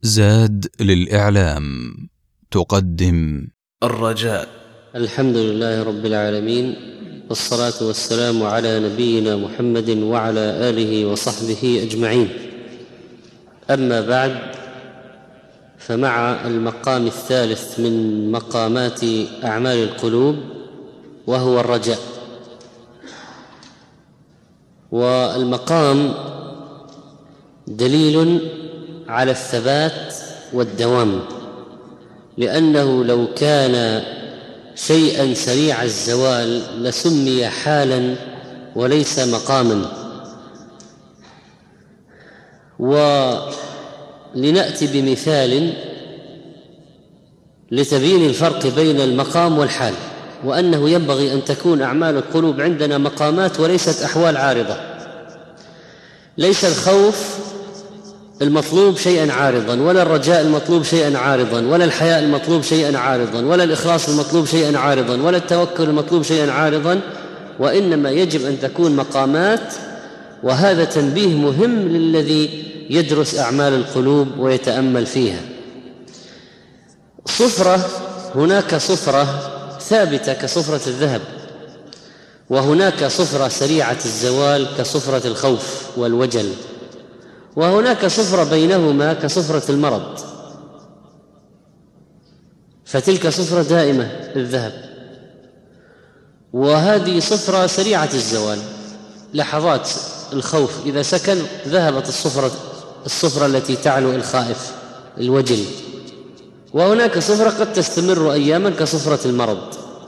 زاد للإعلام تقدم الرجاء. الحمد لله رب العالمين، والصلاة والسلام على نبينا محمد وعلى آله وصحبه أجمعين. أما بعد، فمع المقام الثالث من مقامات أعمال القلوب وهو الرجاء. والمقام دليل على الثبات والدوام، لأنه لو كان شيئا سريع الزوال لسمي حالا وليس مقاما. ولنأتي بمثال لتبيين الفرق بين المقام والحال، وأنه ينبغي أن تكون أعمال القلوب عندنا مقامات وليست أحوال عارضة. ليس الخوف المطلوب شيئا عارضا، ولا الرجاء المطلوب شيئا عارضا، ولا الحياء المطلوب شيئا عارضا، ولا الإخلاص المطلوب شيئا عارضا، ولا التوكل المطلوب شيئا عارضا، وإنما يجب أن تكون مقامات. وهذا تنبيه مهم للذي يدرس أعمال القلوب ويتأمل فيها. صفرة، هناك صفرة ثابتة كصفرة الذهب، وهناك صفرة سريعة الزوال كصفرة الخوف والوجل، وهناك صفرة بينهما كصفرة المرض، فتلك صفرة دائمة الذهب، وهذه صفرة سريعة الزوال. لحظات الخوف إذا سكن ذهبت الصفرة التي تعلو الخائف الوجل. وهناك صفرة قد تستمر أياما كصفرة المرض.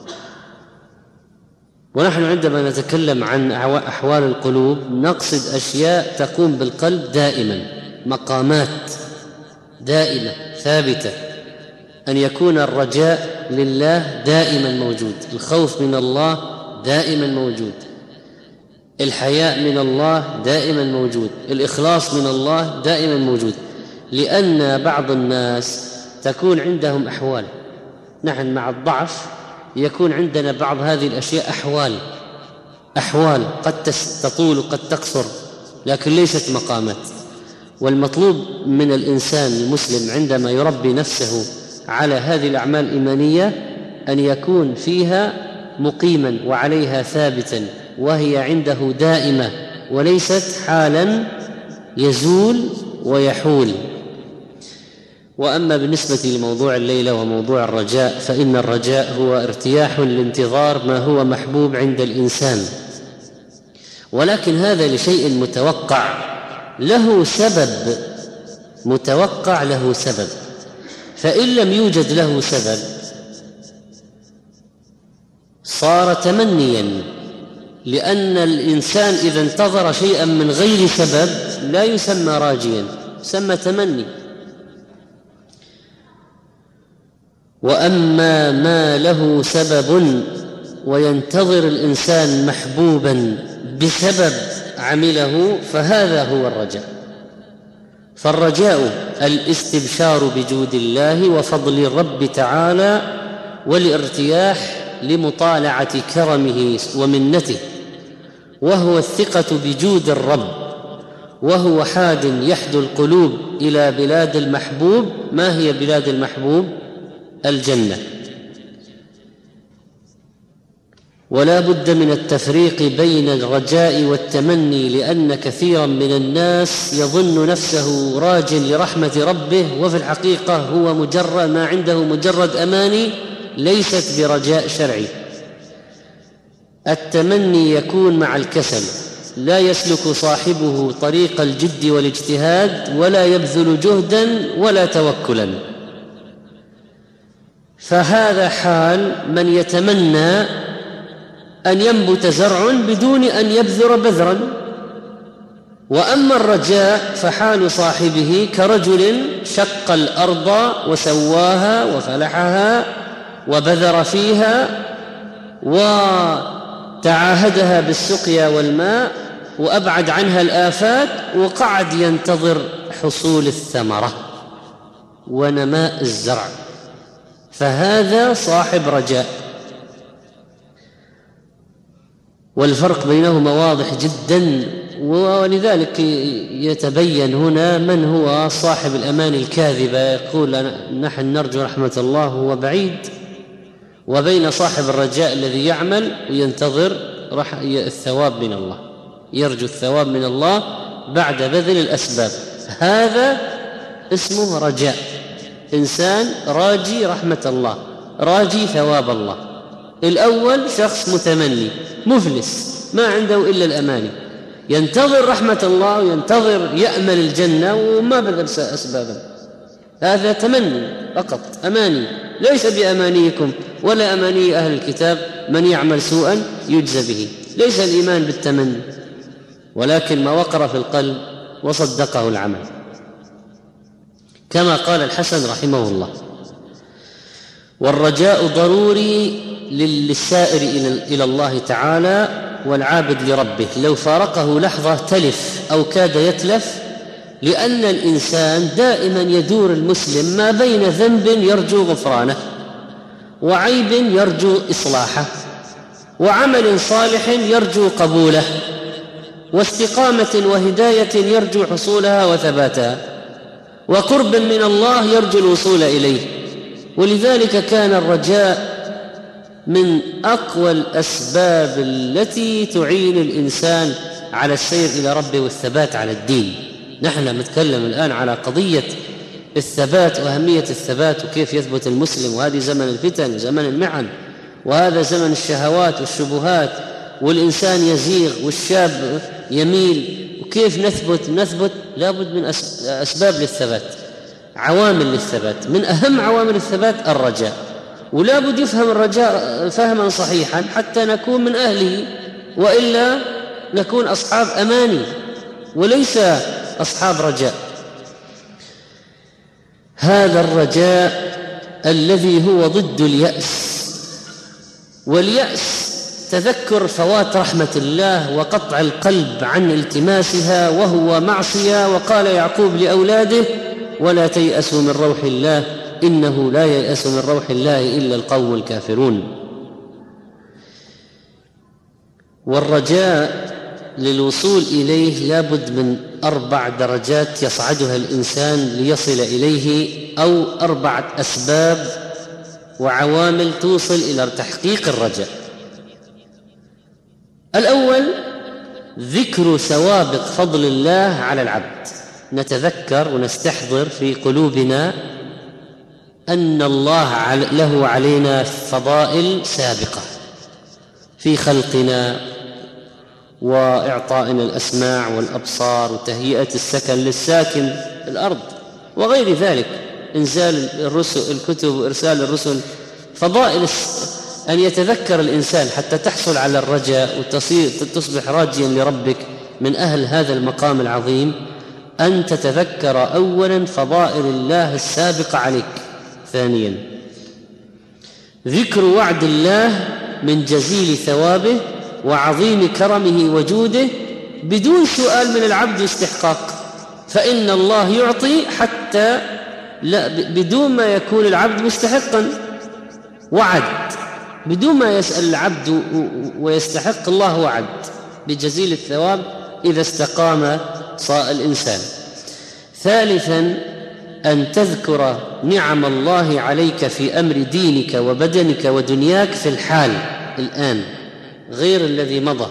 ونحن عندما نتكلم عن أحوال القلوب نقصد أشياء تقوم بالقلب دائما، مقامات دائمة ثابتة. أن يكون الرجاء لله دائما موجود، الخوف من الله دائما موجود، الحياء من الله دائما موجود، الإخلاص من الله دائما موجود. لأن بعض الناس تكون عندهم أحوال، نحن مع الضعف يكون عندنا بعض هذه الأشياء أحوال قد تطول وقد تقصر، لكن ليست مقامات. والمطلوب من الإنسان المسلم عندما يربي نفسه على هذه الأعمال الإيمانية أن يكون فيها مقيما وعليها ثابتا، وهي عنده دائمة وليست حالا يزول ويحول. وأما بالنسبة لموضوع الليلة وموضوع الرجاء، فإن الرجاء هو ارتياح لانتظار ما هو محبوب عند الإنسان، ولكن هذا لشيء متوقع له سبب، متوقع له سبب. فإن لم يوجد له سبب صار تمنيا، لأن الإنسان إذا انتظر شيئا من غير سبب لا يسمى راجيا، يسمى تمني. وأما ما له سبب وينتظر الإنسان محبوبا بسبب عمله فهذا هو الرجاء. فالرجاء الاستبشار بجود الله وفضل الرب تعالى، والارتياح لمطالعة كرمه ومنته، وهو الثقة بجود الرب، وهو حاد يحدو القلوب إلى بلاد المحبوب. ما هي بلاد المحبوب؟ الجنة. ولا بد من التفريق بين الرجاء والتمني، لأن كثيرا من الناس يظن نفسه راج لرحمة ربه، وفي الحقيقة هو مجرد ما عنده مجرد أماني ليست برجاء شرعي. التمني يكون مع الكسل، لا يسلك صاحبه طريق الجد والاجتهاد، ولا يبذل جهدا ولا توكلا. فهذا حال من يتمنى أن ينبت زرع بدون أن يبذر بذرا. وأما الرجاء فحال صاحبه كرجل شق الأرض وسواها وفلحها وبذر فيها وتعاهدها بالسقيا والماء وأبعد عنها الآفات، وقعد ينتظر حصول الثمرة ونماء الزرع، فهذا صاحب رجاء. والفرق بينهما واضح جدا، ولذلك يتبين هنا من هو صاحب الأماني الكاذبة. يقول نحن نرجو رحمة الله هو بعيد، وبين صاحب الرجاء الذي يعمل وينتظر الثواب من الله، يرجو الثواب من الله بعد بذل الأسباب، هذا اسمه رجاء. إنسان راجي رحمة الله، راجي ثواب الله. الأول شخص متمني مفلس ما عنده إلا الأماني، ينتظر رحمة الله وينتظر يأمل الجنة وما بذل أسبابا، هذا تمني فقط، أماني، ليس بأمانيكم ولا أماني أهل الكتاب، من يعمل سوءا يجزى به. ليس الإيمان بالتمني، ولكن ما وقر في القلب وصدقه العمل، كما قال الحسن رحمه الله: والرجاء ضروري للسائر إلى الله تعالى والعابد لربه، لو فارقه لحظة تلف أو كاد يتلف، لأن الإنسان دائما يدور المسلم ما بين ذنب يرجو غفرانه، وعيب يرجو إصلاحه، وعمل صالح يرجو قبوله، واستقامة وهداية يرجو حصولها وثباتها، وقرب من الله يرجو الوصول إليه. ولذلك كان الرجاء من أقوى الأسباب التي تعين الإنسان على السير إلى ربه والثبات على الدين. نحن نتكلم الآن على قضية الثبات وأهمية الثبات وكيف يثبت المسلم، وهذه زمن الفتن وزمن المحن، وهذا زمن الشهوات والشبهات، والإنسان يزيغ والشاب يميل، وكيف نثبت لابد من أسباب للثبات، عوامل للثبات. من أهم عوامل الثبات الرجاء، ولا بد يفهم الرجاء فهما صحيحا حتى نكون من أهله، وإلا نكون أصحاب أماني وليس أصحاب رجاء. هذا الرجاء الذي هو ضد اليأس، واليأس تذكر فوات رحمة الله وقطع القلب عن التماسها، وهو معصية. وقال يعقوب لأولاده: ولا تيأسوا من روح الله إنه لا ييأس من روح الله إلا القوم الكافرون. والرجاء للوصول إليه لابد من 4 درجات يصعدها الإنسان ليصل إليه، أو 4 أسباب وعوامل توصل إلى تحقيق الرجاء. الأول ذكر سوابق فضل الله على العبد، نتذكر ونستحضر في قلوبنا أن الله له علينا فضائل سابقة في خلقنا وإعطائنا الأسماع والأبصار وتهيئة السكن للساكن الأرض وغير ذلك، إنزال الرسل الكتب وإرسال الرسل، فضائل أن يتذكر الإنسان حتى تحصل على الرجاء وتصبح راجيا لربك من أهل هذا المقام العظيم، أن تتذكر أولا فضائل الله السابقة عليك. ثانيا ذكر وعد الله من جزيل ثوابه وعظيم كرمه وجوده بدون سؤال من العبد استحقاق، فإن الله يعطي حتى لا بدون ما يكون العبد مستحقا، وعد بدون ما يسأل العبد ويستحق، الله وعد بجزيل الثواب إذا استقام الإنسان. ثالثا أن تذكر نعم الله عليك في أمر دينك وبدنك ودنياك في الحال الآن غير الذي مضى،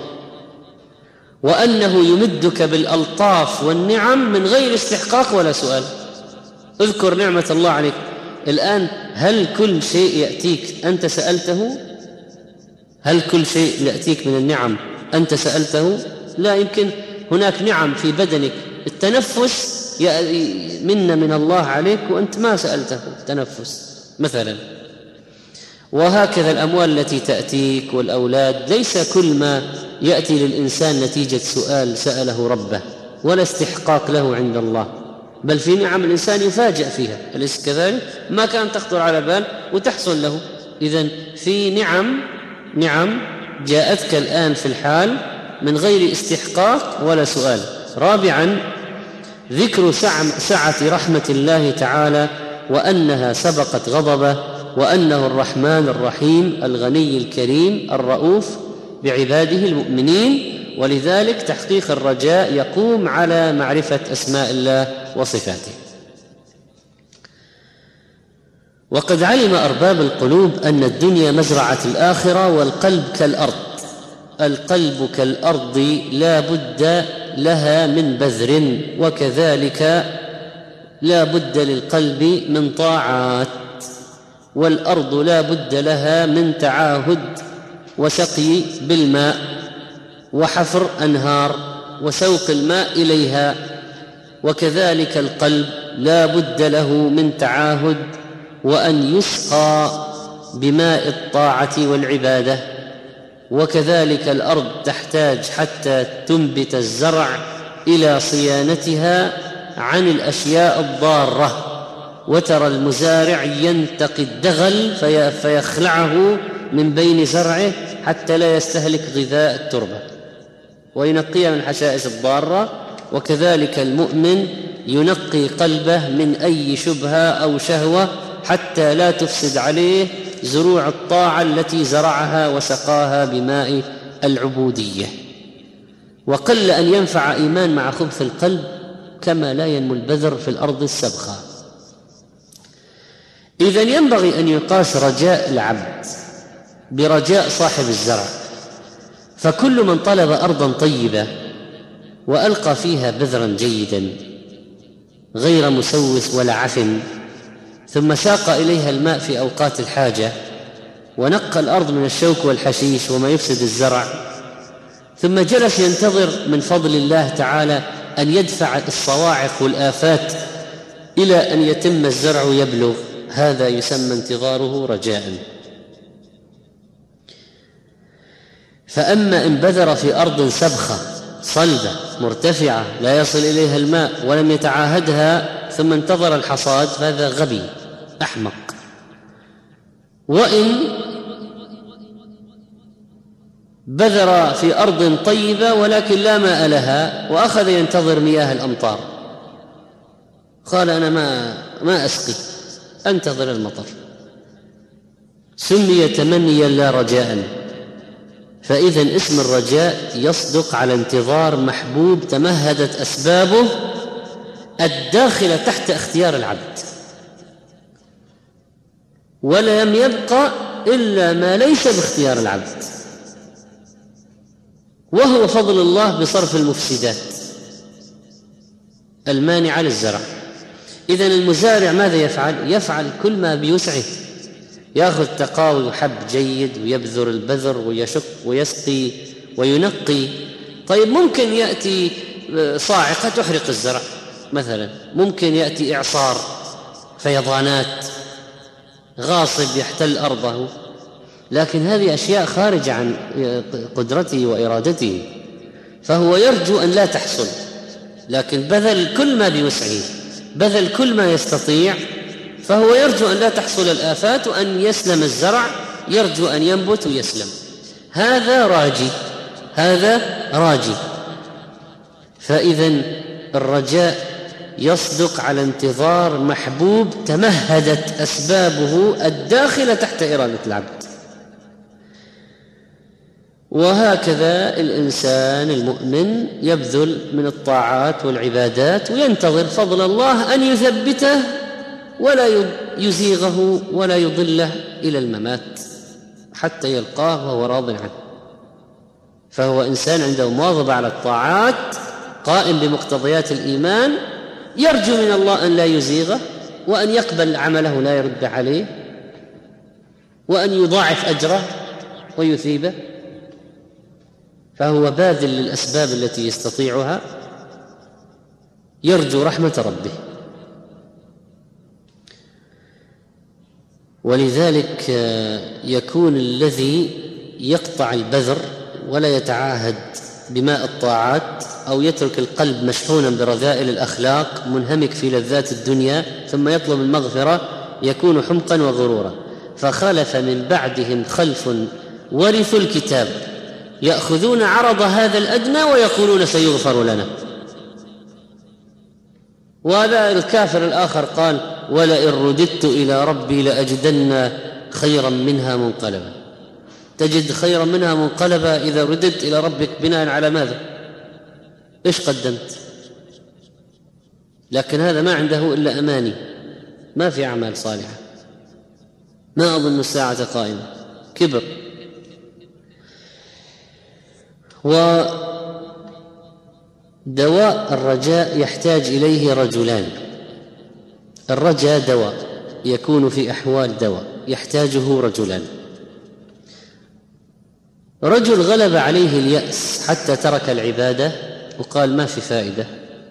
وأنه يمدك بالألطاف والنعم من غير استحقاق ولا سؤال. اذكر نعمة الله عليك الآن. هل كل شيء يأتيك أنت سألته؟ هل كل شيء يأتيك من النعم أنت سألته؟ لا يمكن. هناك نعم في بدنك، التنفس من الله عليك وأنت ما سألته التنفس مثلا. وهكذا الأموال التي تأتيك والأولاد، ليس كل ما يأتي للإنسان نتيجة سؤال سأله ربه ولا استحقاق له عند الله، بل في نعم الإنسان يفاجأ فيها، أليس كذلك؟ ما كان تخطر على بال وتحصل له. إذن في نعم جاءتك الآن في الحال من غير استحقاق ولا سؤال. رابعا ذكر سعة رحمة الله تعالى، وأنها سبقت غضبه، وأنه الرحمن الرحيم الغني الكريم الرؤوف بعباده المؤمنين، ولذلك تحقيق الرجاء يقوم على معرفة أسماء الله وصفاته. وقد علم أرباب القلوب أن الدنيا مزرعة الآخرة، والقلب كالأرض. القلب كالأرض لا بد لها من بذر، وكذلك لا بد للقلب من طاعات، والأرض لا بد لها من تعاهد وسقي بالماء وحفر أنهار وسوق الماء إليها، وكذلك القلب لا بد له من تعاهد وأن يسقى بماء الطاعة والعبادة، وكذلك الأرض تحتاج حتى تنبت الزرع إلى صيانتها عن الأشياء الضارة. وترى المزارع ينتقي الدغل فيخلعه من بين زرعه حتى لا يستهلك غذاء التربة وينقيها من الحشائش الضارة، وكذلك المؤمن ينقي قلبه من أي شبهة أو شهوة حتى لا تفسد عليه زروع الطاعة التي زرعها وسقاها بماء العبودية. وقل أن ينفع إيمان مع خبث القلب كما لا ينمو البذر في الأرض السبخة. إذن ينبغي أن يقاس رجاء العبد برجاء صاحب الزرع، فكل من طلب أرضا طيبة وألقى فيها بذرا جيدا غير مسوس ولا عفن، ثم ساق إليها الماء في أوقات الحاجة، ونقى الأرض من الشوك والحشيش وما يفسد الزرع، ثم جلس ينتظر من فضل الله تعالى أن يدفع الصواعق والآفات إلى أن يتم الزرع يبلغ، هذا يسمى انتظاره رجاء. فأما إن بذر في أرض سبخة صلبة مرتفعة لا يصل إليها الماء ولم يتعاهدها ثم انتظر الحصاد فهذا غبي أحمق. وإن بذر في أرض طيبة ولكن لا ماء لها وأخذ ينتظر مياه الأمطار، قال أنا ما أسقي، أنتظر المطر، سمي تمنيا لا رجاء. فإذا اسم الرجاء يصدق على انتظار محبوب تمهدت أسبابه الداخلة تحت اختيار العبد، ولم يبقى إلا ما ليس باختيار العبد، وهو فضل الله بصرف المفسدات المانعة للزرع. إذن المزارع ماذا يفعل؟ يفعل كل ما بيسعه، يأخذ تقاوي وحب جيد ويبذر البذر ويشق ويسقي وينقي. طيب ممكن يأتي صاعقة تحرق الزرع مثلا، ممكن يأتي إعصار، فيضانات، غاصب يحتل أرضه، لكن هذه أشياء خارجة عن قدرته وإرادته، فهو يرجو أن لا تحصل، لكن بذل كل ما بوسعه، بذل كل ما يستطيع، فهو يرجو أن لا تحصل الآفات وأن يسلم الزرع، يرجو أن ينبت ويسلم. هذا راجي، هذا راجي. فإذن الرجاء يصدق على انتظار محبوب تمهدت أسبابه الداخلة تحت إرادة العبد. وهكذا الإنسان المؤمن يبذل من الطاعات والعبادات وينتظر فضل الله أن يثبته ولا يزيغه ولا يضله إلى الممات حتى يلقاه وهو راض عنه. فهو إنسان عنده مواظبة على الطاعات، قائم بمقتضيات الإيمان، يرجو من الله أن لا يزيغه وأن يقبل عمله لا يرد عليه وأن يضاعف أجره ويثيبه، فهو باذل للأسباب التي يستطيعها، يرجو رحمة ربه. ولذلك يكون الذي يقطع البذر ولا يتعاهد بماء الطاعات أو يترك القلب مشحونا برذائل الأخلاق منهمك في لذات الدنيا ثم يطلب المغفرة يكون حمقا وغرورا. فخلف من بعدهم خلف ورثوا الكتاب يأخذون عرض هذا الأدنى ويقولون سيغفر لنا. وهذا الكافر الآخر قال ولئن رددت إلى ربي لأجدن خيرا منها منقلبا. تجد خيرا منها منقلبة إذا رددت إلى ربك بناء على ماذا؟ إيش قدمت؟ لكن هذا ما عنده إلا أماني، ما في أعمال صالحة، ما أظن الساعة قائمة، كبر. ودواء الرجاء يحتاج إليه رجلان. الرجاء دواء يكون في أحوال دواء يحتاجه رجلان: رجل غلب عليه اليأس حتى ترك العبادة وقال ما في فائدة،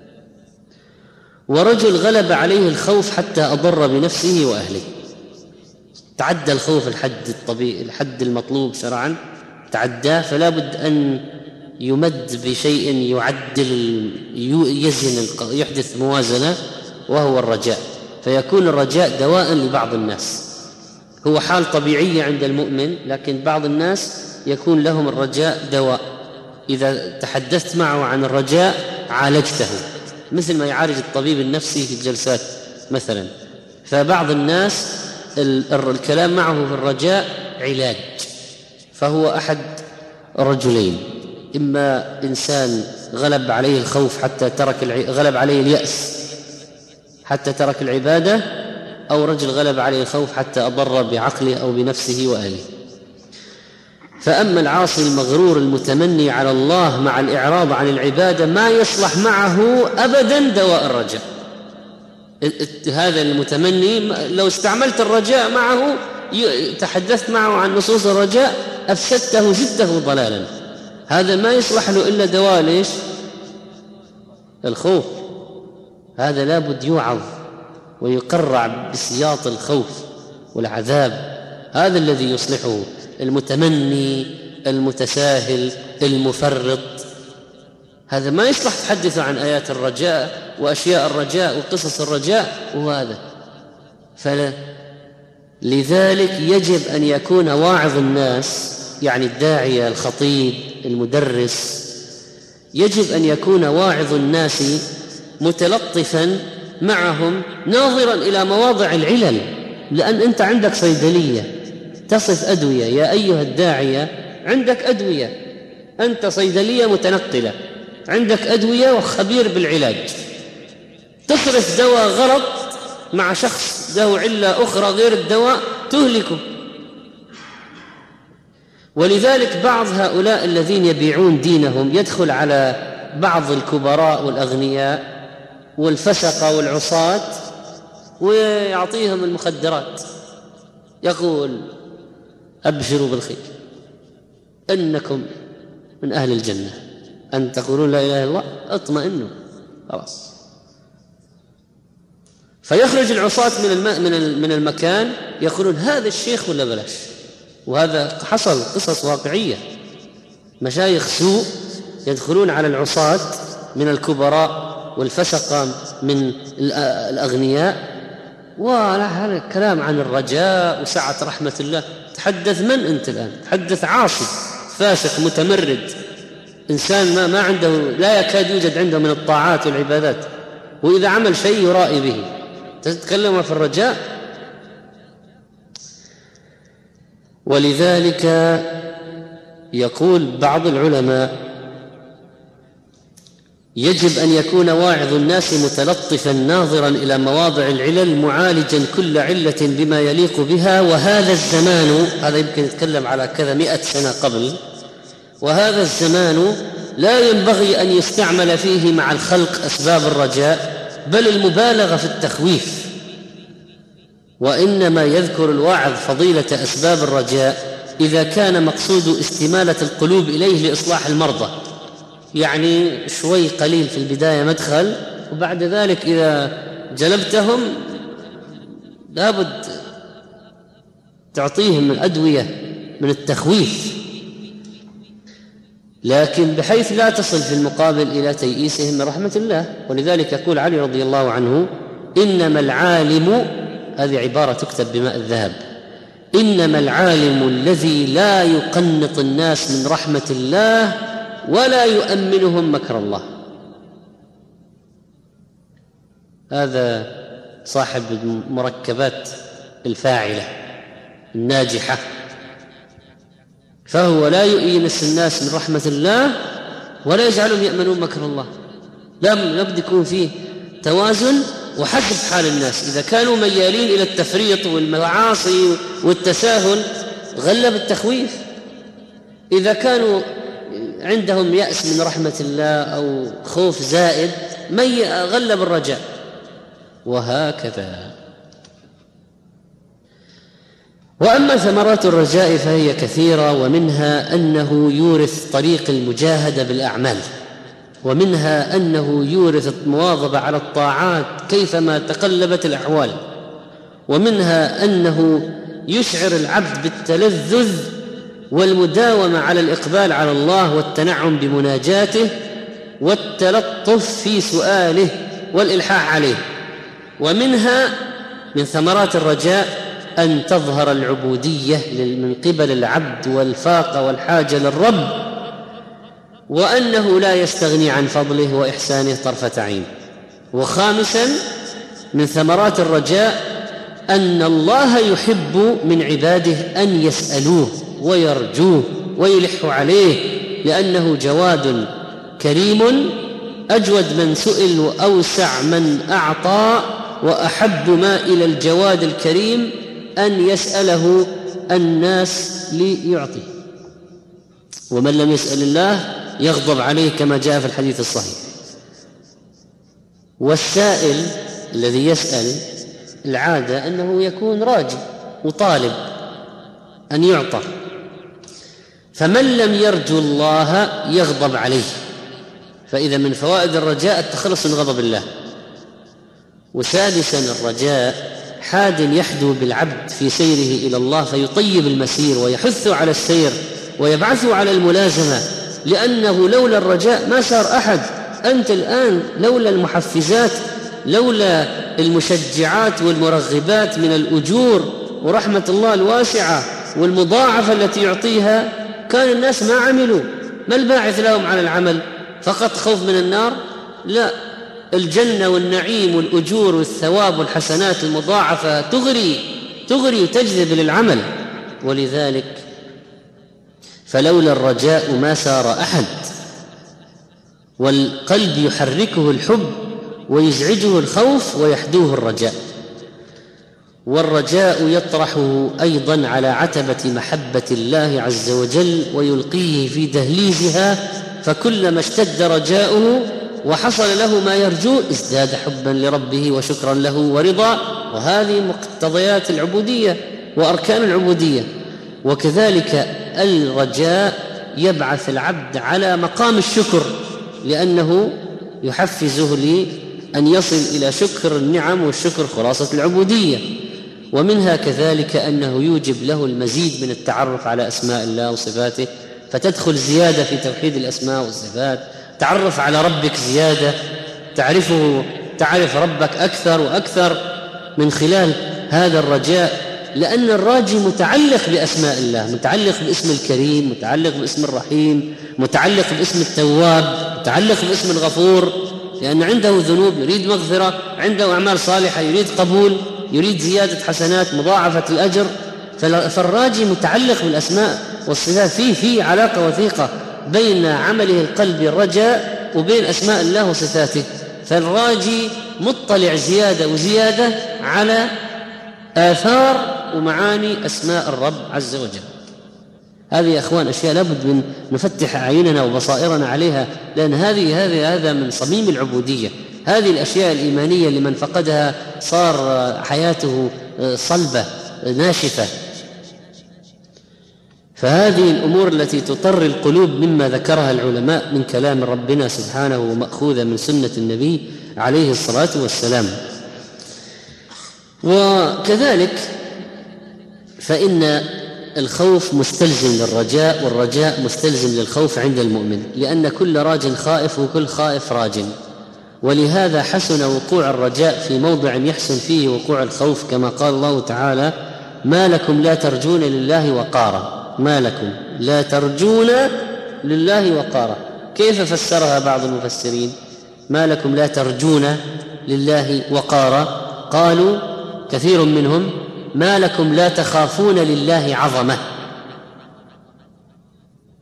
ورجل غلب عليه الخوف حتى أضر بنفسه وأهله. تعدى الخوف الحد المطلوب شرعا، تعداه، فلا بد أن يمد بشيء يعدل يزن يحدث موازنة، وهو الرجاء. فيكون الرجاء دواء لبعض الناس، هو حال طبيعية عند المؤمن، لكن بعض الناس يكون لهم الرجاء دواء، إذا تحدثت معه عن الرجاء عالجته، مثل ما يعالج الطبيب النفسي في الجلسات مثلا. فبعض الناس الكلام معه في الرجاء علاج، فهو أحد رجلين: إما إنسان غلب عليه الخوف حتى غلب عليه اليأس حتى ترك العبادة، أو رجل غلب عليه الخوف حتى أضر بعقله أو بنفسه وأهله. فأما العاصي المغرور المتمني على الله مع الإعراض عن العبادة ما يصلح معه أبدا دواء الرجاء. هذا المتمني لو استعملت الرجاء معه، تحدثت معه عن نصوص الرجاء، أفسدته زدته ضلالا. هذا ما يصلح له إلا دواء ليش؟ الخوف. هذا لابد يوعظ ويقرع بسياط الخوف والعذاب، هذا الذي يصلحه. المتمني المتساهل المفرط هذا ما يصلح تحدث عن آيات الرجاء وأشياء الرجاء وقصص الرجاء وهذا. لذلك يجب أن يكون واعظ الناس، يعني الداعية الخطيب المدرس، يجب أن يكون واعظ الناس متلطفا معهم، ناظرا إلى مواضع العلل. لأن أنت عندك صيدلية تصف أدوية، يا أيها الداعية عندك أدوية، أنت صيدلية متنقلة، عندك أدوية وخبير بالعلاج، تصرف دواء غلط مع شخص له علة أخرى غير الدواء تهلكه. ولذلك بعض هؤلاء الذين يبيعون دينهم يدخل على بعض الكبراء والأغنياء والفسقة والعصاة ويعطيهم المخدرات، يقول أبشروا بالخير إنكم من أهل الجنة، أن تقولون لا إله إلا الله اطمئنوا خلاص. فيخرج العصاة من المكان يقولون هذا الشيخ ولا بلاش. وهذا حصل قصص واقعية، مشايخ سوء يدخلون على العصاة من الكبراء والفسقة من الأغنياء، وهذا الكلام عن الرجاء وسعة رحمة الله. تحدث من أنت الآن؟ تحدث عاصي فاسق متمرد، إنسان ما عنده، لا يكاد يوجد عنده من الطاعات والعبادات، وإذا عمل شيء يرائي به، تتكلم في الرجاء. ولذلك يقول بعض العلماء يجب أن يكون واعظ الناس متلطفا ناظرا إلى مواضع العلل معالجا كل علة بما يليق بها. وهذا الزمان، هذا يمكن يتكلم على كذا 100 سنة قبل، وهذا الزمان لا ينبغي أن يستعمل فيه مع الخلق أسباب الرجاء، بل المبالغة في التخويف، وإنما يذكر الواعظ فضيلة أسباب الرجاء إذا كان مقصود استمالة القلوب إليه لإصلاح المرضى، يعني شوي قليل في البداية مدخل، وبعد ذلك إذا جلبتهم لابد تعطيهم من أدوية من التخويف، لكن بحيث لا تصل في المقابل إلى تيئيسهم من رحمة الله. ولذلك يقول علي رضي الله عنه إنما العالم، هذه عبارة تكتب بماء الذهب، إنما العالم الذي لا يقنط الناس من رحمة الله ولا يؤمنهم مكر الله. هذا صاحب المركبات الفاعلة الناجحة، فهو لا يؤينس الناس من رحمة الله ولا يجعلهم يأمنون مكر الله. لابد يكون فيه توازن وحسب حال الناس. إذا كانوا ميالين إلى التفريط والمعاصي والتساهل غلب التخويف، إذا كانوا عندهم يأس من رحمة الله أو خوف زائد غلب الرجاء، وهكذا. وأما ثمرات الرجاء فهي كثيرة، ومنها أنه يورث طريق المجاهدة بالأعمال، ومنها أنه يورث المواظبة على الطاعات كيفما تقلبت الأحوال، ومنها أنه يشعر العبد بالتلذذ والمداومة على الإقبال على الله والتنعم بمناجاته والتلطف في سؤاله والإلحاح عليه. ومنها من ثمرات الرجاء أن تظهر العبودية من قبل العبد والفاقة والحاجة للرب، وأنه لا يستغني عن فضله وإحسانه طرفة عين. وخامسا من ثمرات الرجاء أن الله يحب من عباده أن يسألوه ويرجوه ويلحوا عليه، لأنه جواد كريم أجود من سئل وأوسع من أعطى، وأحب ما إلى الجواد الكريم أن يسأله الناس ليعطي، ومن لم يسأل الله يغضب عليه كما جاء في الحديث الصحيح. والسائل الذي يسأل العادة أنه يكون راجي وطالب أن يعطى، فمن لم يرجو الله يغضب عليه. فإذا من فوائد الرجاء التخلص من غضب الله. وسادسا الرجاء حاد يحدو بالعبد في سيره إلى الله فيطيب المسير ويحث على السير ويبعث على الملازمة، لأنه لولا الرجاء ما سار أحد. أنت الآن لولا المحفزات، لولا المشجعات والمرغبات من الأجور ورحمة الله الواسعة والمضاعفة التي يعطيها، كان الناس ما عملوا. ما الباعث لهم على العمل؟ فقط خوف من النار؟ لا، الجنة والنعيم والأجور والثواب والحسنات المضاعفة تغري وتجذب للعمل. ولذلك فلولا الرجاء ما سار أحد. والقلب يحركه الحب ويزعجه الخوف ويحدوه الرجاء. والرجاء يطرحه أيضا على عتبة محبة الله عز وجل ويلقيه في دهليزها، فكلما اشتد رجاؤه وحصل له ما يرجوه ازداد حبا لربه وشكرا له ورضا. وهذه مقتضيات العبودية وأركان العبودية. وكذلك الرجاء يبعث العبد على مقام الشكر، لأنه يحفزه لأن يصل إلى شكر النعم، والشكر خلاصة العبودية. ومنها كذلك أنه يوجب له المزيد من التعرف على أسماء الله وصفاته، فتدخل زيادة في توحيد الأسماء والصفات، تعرف على ربك زيادة، تعرف ربك أكثر وأكثر من خلال هذا الرجاء. لأن الراجي متعلق بأسماء الله، متعلق باسم الكريم، متعلق باسم الرحيم، متعلق باسم التواب، متعلق باسم الغفور، لأن عنده ذنوب يريد مغفرة، عنده أعمال صالحة يريد قبول، يريد زيادة حسنات، مضاعفة الأجر. فالراجي متعلق بالأسماء والصفات، فيه علاقة وثيقة بين عمله القلبي الرجاء وبين أسماء الله وصفاته. فالراجي مطلع زيادة وزيادة على آثار ومعاني أسماء الرب عز وجل. هذه يا أخوان أشياء لابد من نفتح أعيننا وبصائرنا عليها، لأن هذا من صميم العبودية. هذه الأشياء الإيمانية لمن فقدها صار حياته صلبة ناشفة. فهذه الأمور التي تطر القلوب مما ذكرها العلماء من كلام ربنا سبحانه ومأخوذة من سنة النبي عليه الصلاة والسلام. وكذلك فإن الخوف مستلزم للرجاء، والرجاء مستلزم للخوف عند المؤمن، لأن كل راج خائف وكل خائف راج. ولهذا حسن وقوع الرجاء في موضع يحسن فيه وقوع الخوف، كما قال الله تعالى: ما لكم لا ترجون لله وقارا. ما لكم لا ترجون لله وقارا. كيف فسرها بعض المفسرين؟ ما لكم لا ترجون لله وقارا، قالوا كثير منهم: ما لكم لا تخافون لله عظمة.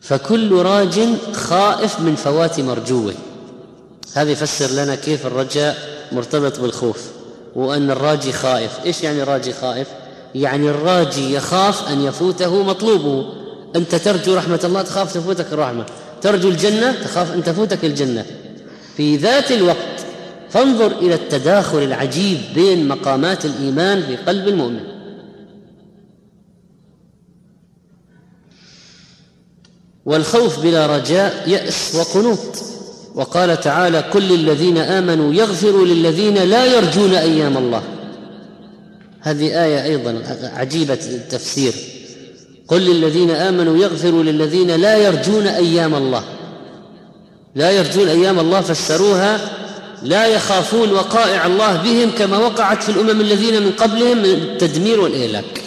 فكل راج خائف من فوات مرجوه. هذا يفسر لنا كيف الرجاء مرتبط بالخوف، وأن الراجي خائف. إيش يعني الراجي خائف؟ يعني الراجي يخاف أن يفوته مطلوبه. أنت ترجو رحمة الله، تخاف تفوتك الرحمة. ترجو الجنة، تخاف أن تفوتك الجنة في ذات الوقت. فانظر إلى التداخل العجيب بين مقامات الإيمان في قلب المؤمن. والخوف بلا رجاء يأس وقنوط. وقال تعالى: كل للذين آمنوا يغفروا للذين لا يرجون أيام الله. هذه آية أيضا عجيبة التفسير. قل للذين آمنوا يغفروا للذين لا يرجون أيام الله. لا يرجون أيام الله فسروها لا يخافون وقائع الله بهم كما وقعت في الأمم الذين من قبلهم من التدمير والإهلاك.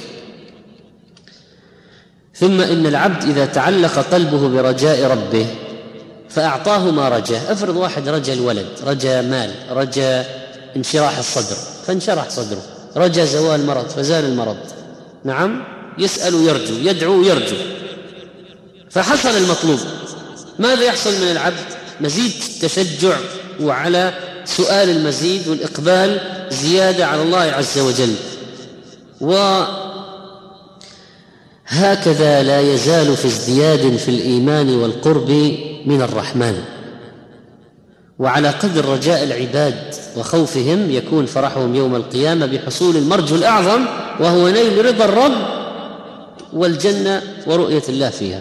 ثم إن العبد إذا تعلق قلبه برجاء ربه فأعطاه ما رجاه. أفرض واحد رجا الولد، رجا مال، رجا انشراح الصدر فانشرح صدره، رجا زوال المرض فزال المرض. نعم، يسأل يرجو، يدعو يرجو، فحصل المطلوب. ماذا يحصل من العبد؟ مزيد تشجع وعلى سؤال المزيد والإقبال زيادة على الله عز وجل. وهكذا لا يزال في ازدياد في الإيمان والقرب من الرحمن. وعلى قدر رجاء العباد وخوفهم يكون فرحهم يوم القيامة بحصول المرجو الأعظم، وهو نيل رضا الرب والجنة ورؤية الله فيها.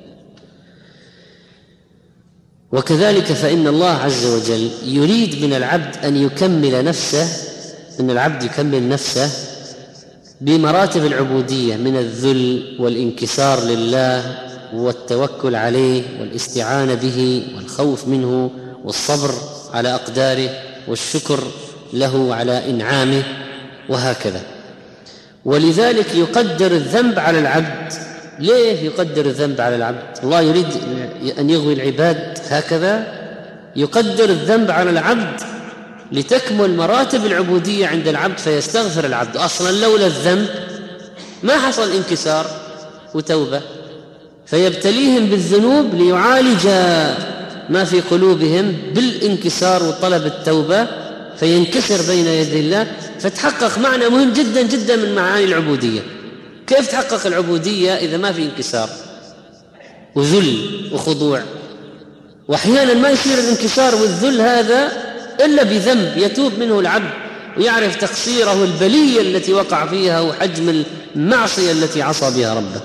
وكذلك فإن الله عز وجل يريد من العبد أن يكمل نفسه، أن العبد يكمل نفسه بمراتب العبودية من الذل والانكسار لله والتوكل عليه والاستعانة به والخوف منه والصبر على أقداره والشكر له على إنعامه وهكذا. ولذلك يقدر الذنب على العبد. ليه يقدر الذنب على العبد؟ الله يريد أن يغوي العباد هكذا. يقدر الذنب على العبد لتكمل مراتب العبودية عند العبد فيستغفر العبد. أصلا لولا الذنب ما حصل انكسار وتوبة، فيبتليهم بالذنوب ليعالج ما في قلوبهم بالانكسار وطلب التوبة، فينكسر بين يدي الله، فتحقق معنى مهم جدا جدا من معاني العبودية. كيف تحقق العبودية إذا ما في انكسار وذل وخضوع؟ وأحيانا ما يصير الانكسار والذل هذا إلا بذنب يتوب منه العبد ويعرف تقصيره البلية التي وقع فيها وحجم المعصية التي عصى بها ربه.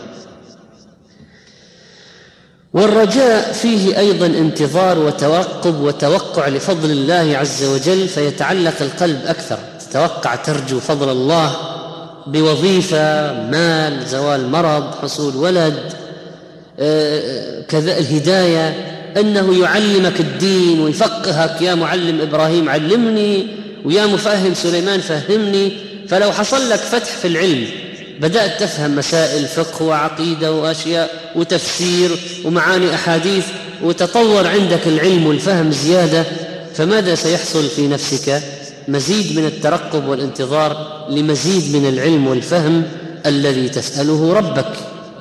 والرجاء فيه أيضا انتظار وتوقب وتوقع لفضل الله عز وجل، فيتعلق القلب أكثر، تتوقع ترجو فضل الله بوظيفة، مال، زوال مرض، حصول ولد، كذا الهداية، أنه يعلمك الدين ويفقهك. يا معلم إبراهيم علمني، ويا مفهم سليمان فهمني. فلو حصل لك فتح في العلم، بدأت تفهم مسائل فقه وعقيدة وأشياء وتفسير ومعاني أحاديث، وتطور عندك العلم والفهم زيادة، فماذا سيحصل في نفسك؟ مزيد من الترقب والانتظار لمزيد من العلم والفهم الذي تسأله ربك.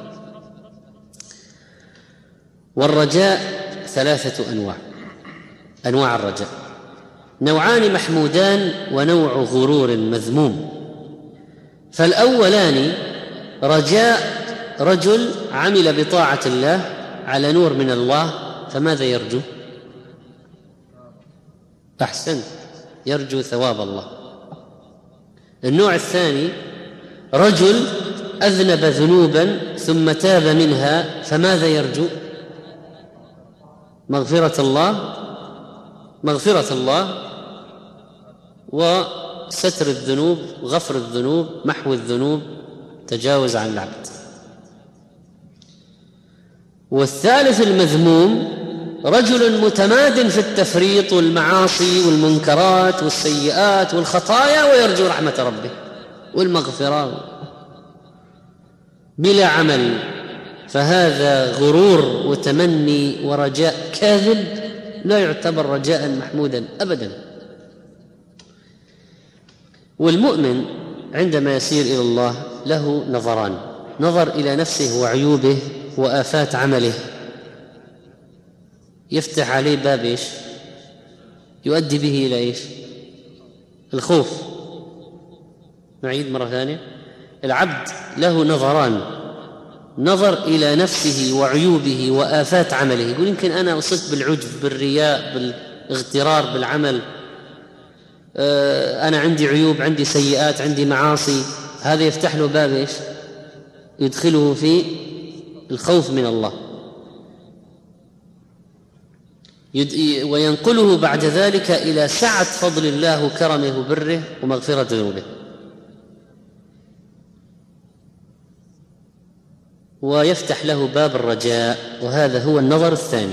والرجاء 3 أنواع الرجاء: نوعان محمودان ونوع غرور مذموم. فالأولان رجاء رجل عمل بطاعة الله على نور من الله، فماذا يرجو؟ أحسن، يرجو ثواب الله. النوع الثاني رجل أذنب ذنوبا ثم تاب منها، فماذا يرجو؟ مغفرة الله وستر الذنوب، غفر الذنوب، محو الذنوب، تجاوز عن العبد. والثالث المذموم رجل متماد في التفريط والمعاصي والمنكرات والسيئات والخطايا ويرجو رحمة ربه والمغفرة بلا عمل، فهذا غرور وتمني ورجاء كاذب لا يعتبر رجاء محمودا أبدا. والمؤمن عندما يسير إلى الله له نظران: نظر إلى نفسه وعيوبه وآفات عمله، يفتح عليه باب إيش؟ يؤدي به إلى إيش؟ الخوف. نعيد مرة ثانية. العبد له نظران: نظر إلى نفسه وعيوبه وآفات عمله، يقول يمكن أنا أصبت بالعجب، بالرياء، بالاغترار بالعمل، أنا عندي عيوب، عندي سيئات، عندي معاصي. هذا يفتح له باب إيش؟ يدخله في الخوف من الله، وينقله بعد ذلك إلى سعة فضل الله وكرمه وبره ومغفرة ذنوبه. ويفتح له باب الرجاء، وهذا هو النظر الثاني.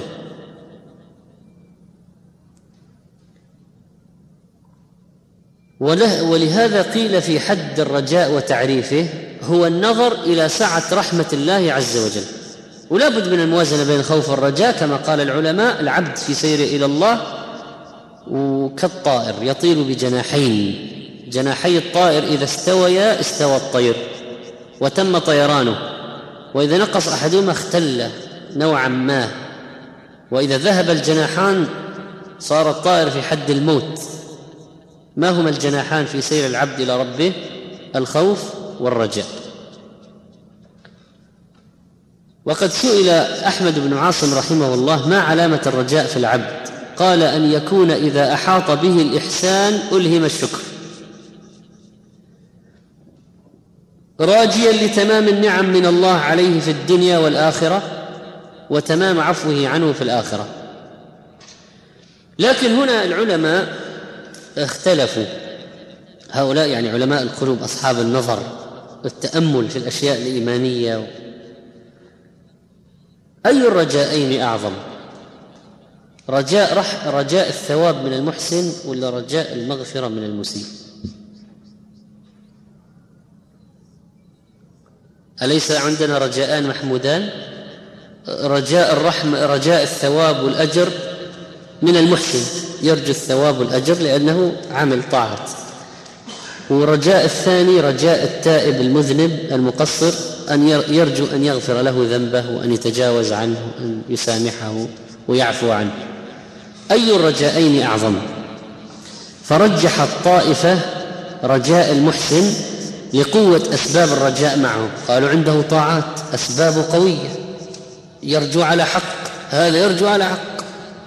ولهذا قيل في حد الرجاء وتعريفه: هو النظر إلى سعة رحمة الله عز وجل. ولا بد من الموازنة بين الخوف والرجاء، كما قال العلماء: العبد في سيره إلى الله وكالطائر يطير بجناحين، جناحي الطائر إذا استويا استوى الطير وتم طيرانه، وإذا نقص أحدهما اختل نوعا ما، وإذا ذهب الجناحان صار الطائر في حد الموت. ما هما الجناحان في سير العبد إلى ربه؟ الخوف والرجاء. وقد سئل أحمد بن عاصم رحمه الله: ما علامة الرجاء في العبد؟ قال: أن يكون إذا أحاط به الإحسان ألهم الشكر، راجيا لتمام النعم من الله عليه في الدنيا والآخرة وتمام عفوه عنه في الآخرة. لكن هنا العلماء اختلفوا، هؤلاء يعني علماء القلوب أصحاب النظر والتأمل في الأشياء الإيمانية: أي الرجائين أعظم؟ رجاء الثواب من المحسن ولا رجاء المغفرة من المسيء؟ أليس عندنا رجاءان محمودان؟ رجاء الرحمة، رجاء الثواب والأجر من المحسن، يرجو الثواب والأجر لأنه عمل طاعة. ورجاء الثاني رجاء التائب المذنب المقصر، أن يرجو أن يغفر له ذنبه وأن يتجاوز عنه، أن يسامحه ويعفو عنه. أي الرجائين أعظم؟ فرجح الطائفة رجاء المحسن لقوة أسباب الرجاء معه، قالوا عنده طاعات، أسباب قوية، يرجو على حق، هذا يرجو على حق.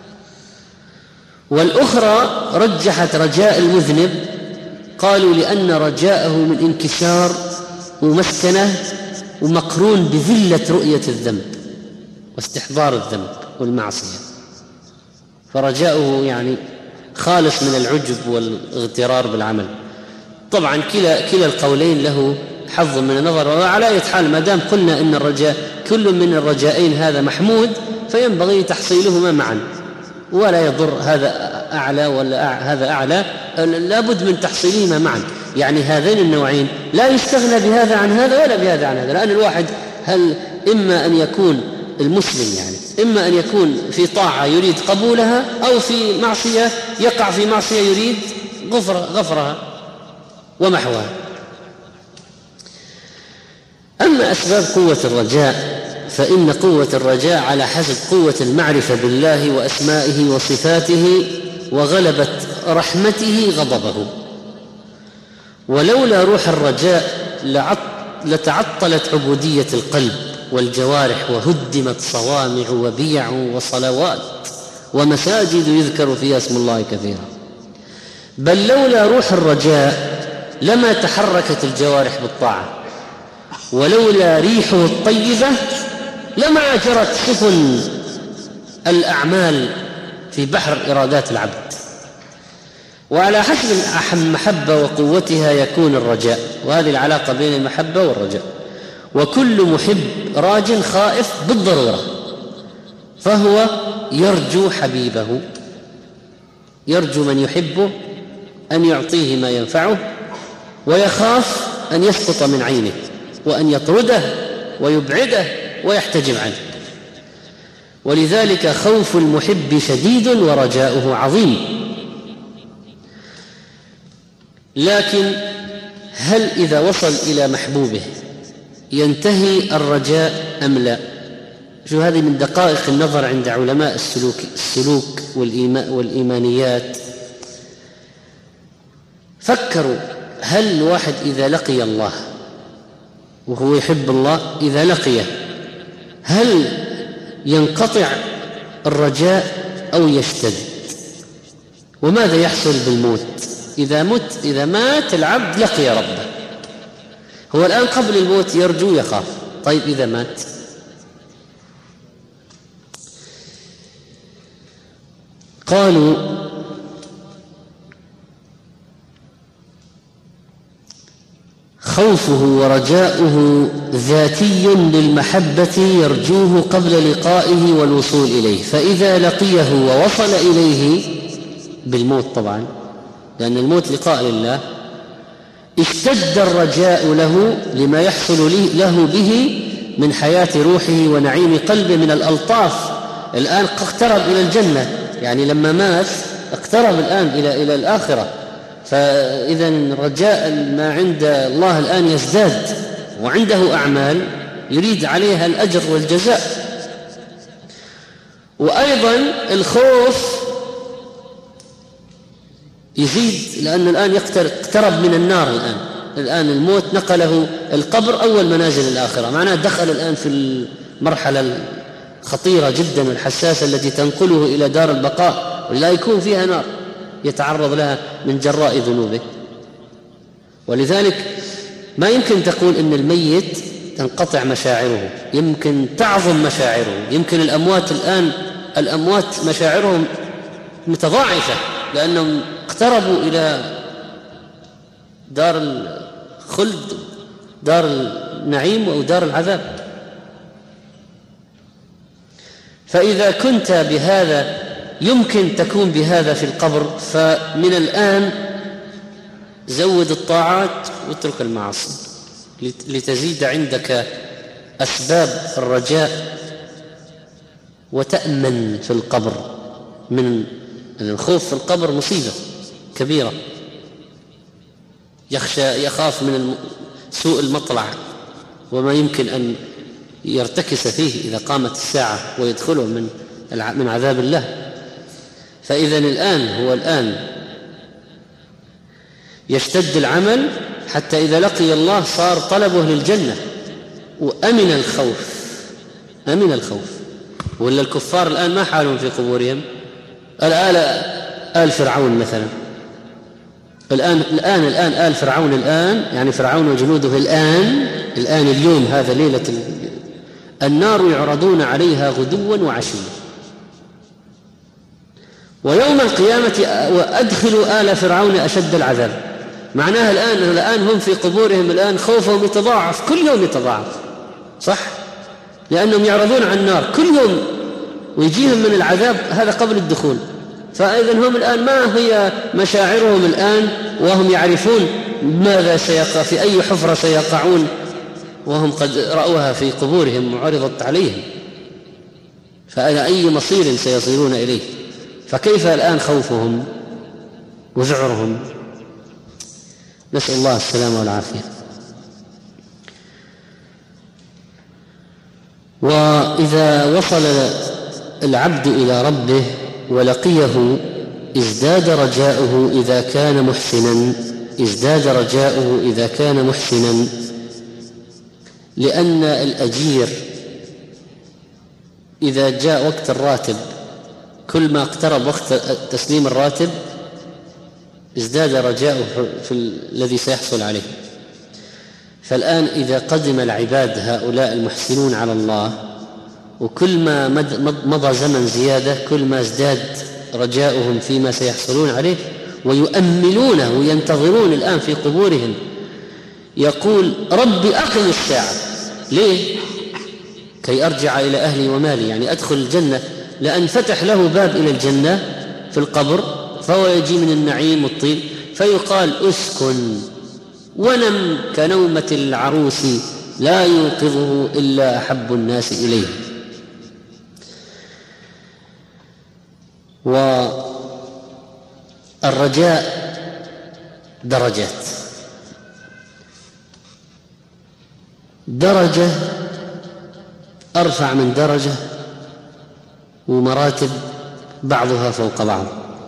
والأخرى رجحت رجاء المذنب، قالوا لأن رجاءه من انكسار ومسكنة ومقرون بذلة رؤية الذنب واستحضار الذنب والمعصية، فرجاؤه يعني خالص من العجب والاغترار بالعمل. طبعا كلا القولين له حظ من النظر، وعلى أي حال ما دام قلنا إن الرجاء كل من الرجائين هذا محمود، فينبغي تحصيلهما معا، ولا يضر هذا أعلى ولا هذا أعلى، لابد من تحصيلهما معا. يعني هذين النوعين لا يستغنى بهذا عن هذا ولا بهذا عن هذا، لأن الواحد إما أن يكون المسلم يعني إما أن يكون في طاعة يريد قبولها، أو في معصية يقع في معصية يريد غفرها ومحوها. أما أسباب قوة الرجاء فإن قوة الرجاء على حسب قوة المعرفة بالله وأسمائه وصفاته وغلبة رحمته غضبه. ولولا روح الرجاء لتعطلت عبودية القلب والجوارح، وهدمت صوامع وبيع وصلوات ومساجد يذكر فيها اسم الله كثيرا. بل لولا روح الرجاء لما تحركت الجوارح بالطاعة، ولولا ريحه الطيبة لما جرت سفن الأعمال في بحر إرادات العبد. وعلى حسب المحبة وقوتها يكون الرجاء، وهذه العلاقة بين المحبة والرجاء. وكل محب راج خائف بالضرورة، فهو يرجو حبيبه، يرجو من يحبه أن يعطيه ما ينفعه، ويخاف أن يسقط من عينه وأن يطرده ويبعده ويحتجب عنه. ولذلك خوف المحب شديد ورجاؤه عظيم. لكن هل إذا وصل إلى محبوبه ينتهي الرجاء أم لا؟ شو هذه من دقائق النظر عند علماء السلوك والإيمانيات. فكروا هل الواحد إذا لقي الله وهو يحب الله، إذا لقيه هل ينقطع الرجاء أو يشتد؟ وماذا يحصل بالموت؟ إذا مات العبد لقي ربه، هو الآن قبل الموت يرجو يخاف، طيب إذا مات؟ قالوا خوفه ورجاؤه ذاتي للمحبة يرجوه قبل لقائه والوصول إليه، فإذا لقيه ووصل إليه بالموت طبعا لأن الموت لقاء لله، اشتد الرجاء له لما يحصل له به من حياة روحه ونعيم قلبه من الألطاف. الآن اقترب إلى الجنة، يعني لما مات اقترب الآن إلى الآخرة، فإذا الرجاء ما عند الله الآن يزداد، وعنده أعمال يريد عليها الأجر والجزاء. وأيضا الخوف يزيد لأن الآن اقترب من النار. الآن الموت نقله القبر أول منازل الآخرة، معناه دخل الآن في المرحلة الخطيرة جدا الحساسة التي تنقله إلى دار البقاء، ولا يكون فيها نار يتعرض لها من جراء ذنوبه. ولذلك ما يمكن تقول إن الميت تنقطع مشاعره، يمكن تعظم مشاعره. يمكن الأموات مشاعرهم متضاعفة لأنهم اقتربوا إلى دار الخلد، دار النعيم أو دار العذاب. فإذا كنت بهذا يمكن تكون بهذا في القبر، فمن الآن زود الطاعات واترك المعاصي لتزيد عندك أسباب الرجاء وتأمن في القبر. من الخوف في القبر مصيبة كبيرة، يخاف من سوء المطلع وما يمكن أن يرتكس فيه إذا قامت الساعة ويدخله من عذاب الله. فإذا الآن يشتد العمل حتى إذا لقي الله صار طلبه للجنة وأمن الخوف. ولا الكفار الآن ما حالهم في قبورهم؟ آل فرعون مثلا، الآن آل فرعون يعني فرعون وجنوده الآن اليوم هذا ليلة النار يعرضون عليها غدوا وعشيا، ويوم القيامة وأدخلوا آل فرعون أشد العذاب. معناها الآن هم في قبورهم الآن خوفهم يتضاعف، كل يوم يتضاعف، صح؟ لأنهم يعرضون على النار كل يوم ويجيهم من العذاب هذا قبل الدخول. فإذا هم الآن ما هي مشاعرهم الآن وهم يعرفون ماذا سيقع، في أي حفرة سيقعون وهم قد رأوها في قبورهم وعرضت عليهم، فإلى أي مصير سيصيرون إليه. فكيف الآن خوفهم وذعرهم؟ نسأل الله السلامة والعافية. وإذا وصل العبد إلى ربه ولقيه ازداد رجاؤه إذا كان محسنا، لأن الأجير إذا جاء وقت الراتب كل ما اقترب وقت تسليم الراتب ازداد رجاؤه في الذي سيحصل عليه. فالآن إذا قدم العباد هؤلاء المحسنون على الله وكل ما مضى زمن زيادة كل ما ازداد رجاؤهم فيما سيحصلون عليه، ويؤملونه وينتظرون الآن في قبورهم. يقول ربي أقم الساعة، ليه؟ كي أرجع إلى أهلي ومالي، يعني أدخل الجنة، لأن فتح له باب إلى الجنة في القبر فهو يجي من النعيم والطيب، فيقال اسكن ونم كنومة العروس لا يوقظه إلا أحب الناس إليه. والرجاء درجة أرفع من درجة ومراتب بعضها فوق بعض.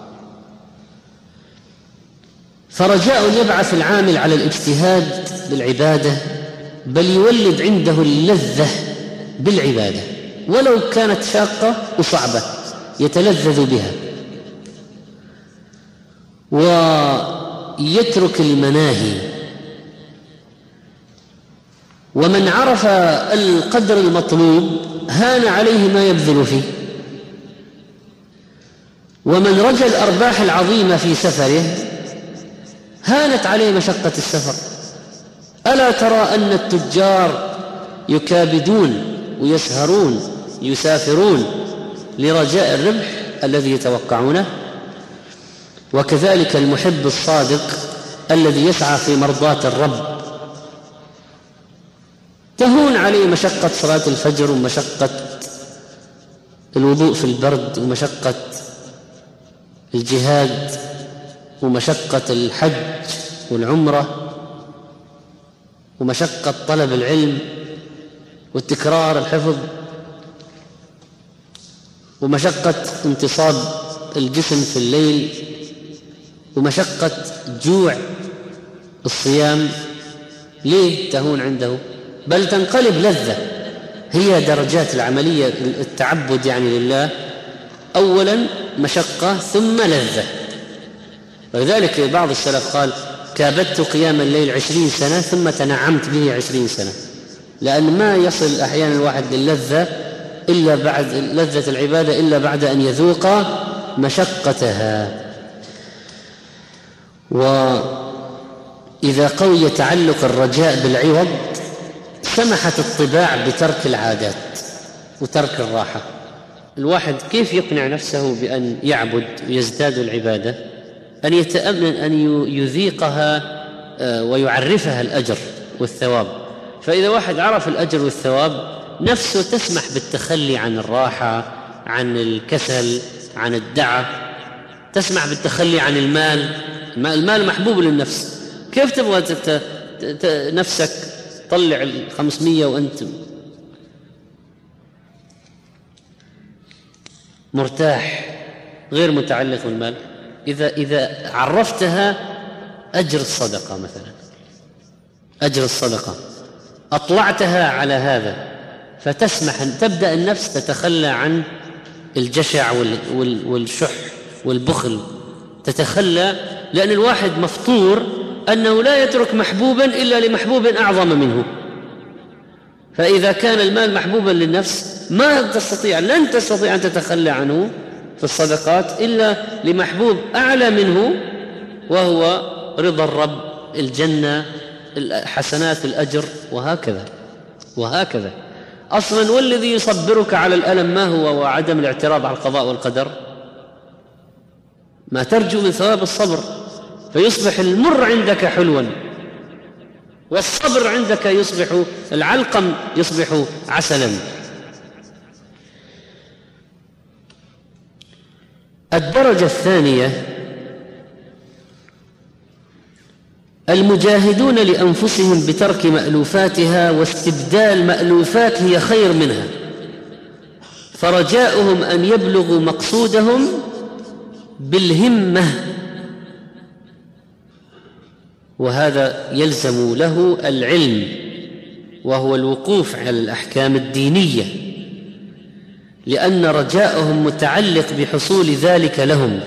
فرجاء يبعث العامل على الاجتهاد بالعبادة، بل يولد عنده اللذة بالعبادة ولو كانت شاقة وصعبة يتلذذ بها، ويترك المناهي. ومن عرف القدر المطلوب هان عليه ما يبذل فيه. ومن رجى الأرباح العظيمة في سفره هانت عليه مشقة السفر. ألا ترى أن التجار يكابدون ويسهرون يسافرون لرجاء الربح الذي يتوقعونه؟ وكذلك المحب الصادق الذي يسعى في مرضاة الرب تهون عليه مشقة صلاة الفجر ومشقة الوضوء في البرد ومشقة الجهاد ومشقة الحج والعمرة ومشقة طلب العلم والتكرار الحفظ ومشقة انتصاب الجسم في الليل ومشقة جوع الصيام. ليه تهون عنده؟ بل تنقلب لذة. هي درجات العملية التعبد يعني لله، أولا مشقة ثم لذة. ولذلك بعض السلف قال: كابدت قيام الليل 20 سنة ثم تنعمت به 20 سنة، لأن ما يصل أحيانا الواحد للذة إلا بعد لذة العبادة إلا بعد أن يذوق مشقتها. وإذا قوي تعلق الرجاء بالعوض سمحت الطباع بترك العادات وترك الراحة. الواحد كيف يقنع نفسه بأن يعبد ويزداد العبادة؟ أن يتأمن أن يذيقها ويعرفها الأجر والثواب. فإذا واحد عرف الأجر والثواب نفسه تسمح بالتخلي عن الراحة، عن الكسل، عن الدعة، تسمح بالتخلي عن المال. المال محبوب للنفس. كيف تبغى نفسك طلع 500 وأنت مرتاح غير متعلق بالمال؟ إذا عرفتها أجر الصدقة مثلا، أجر الصدقة أطلعتها على هذا، فتسمح أن تبدأ النفس تتخلى عن الجشع والشح والبخل، تتخلى، لأن الواحد مفطور أنه لا يترك محبوبا إلا لمحبوب أعظم منه. فإذا كان المال محبوبا للنفس لن تستطيع أن تتخلى عنه في الصدقات إلا لمحبوب أعلى منه، وهو رضا الرب، الجنة، الحسنات، الأجر، وهكذا. أصلا والذي يصبرك على الألم ما هو؟ وعدم الاعتراض على القضاء والقدر. ما ترجو من ثواب الصبر، فيصبح المر عندك حلوا، والصبر عندك يصبح العلقم يصبح عسلا. الدرجة الثانية: المجاهدون لأنفسهم بترك مألوفاتها واستبدال مألوفات هي خير منها، فرجاؤهم أن يبلغوا مقصودهم بالهمة، وهذا يلزم له العلم، وهو الوقوف على الأحكام الدينية، لأن رجاءهم متعلق بحصول ذلك لهم.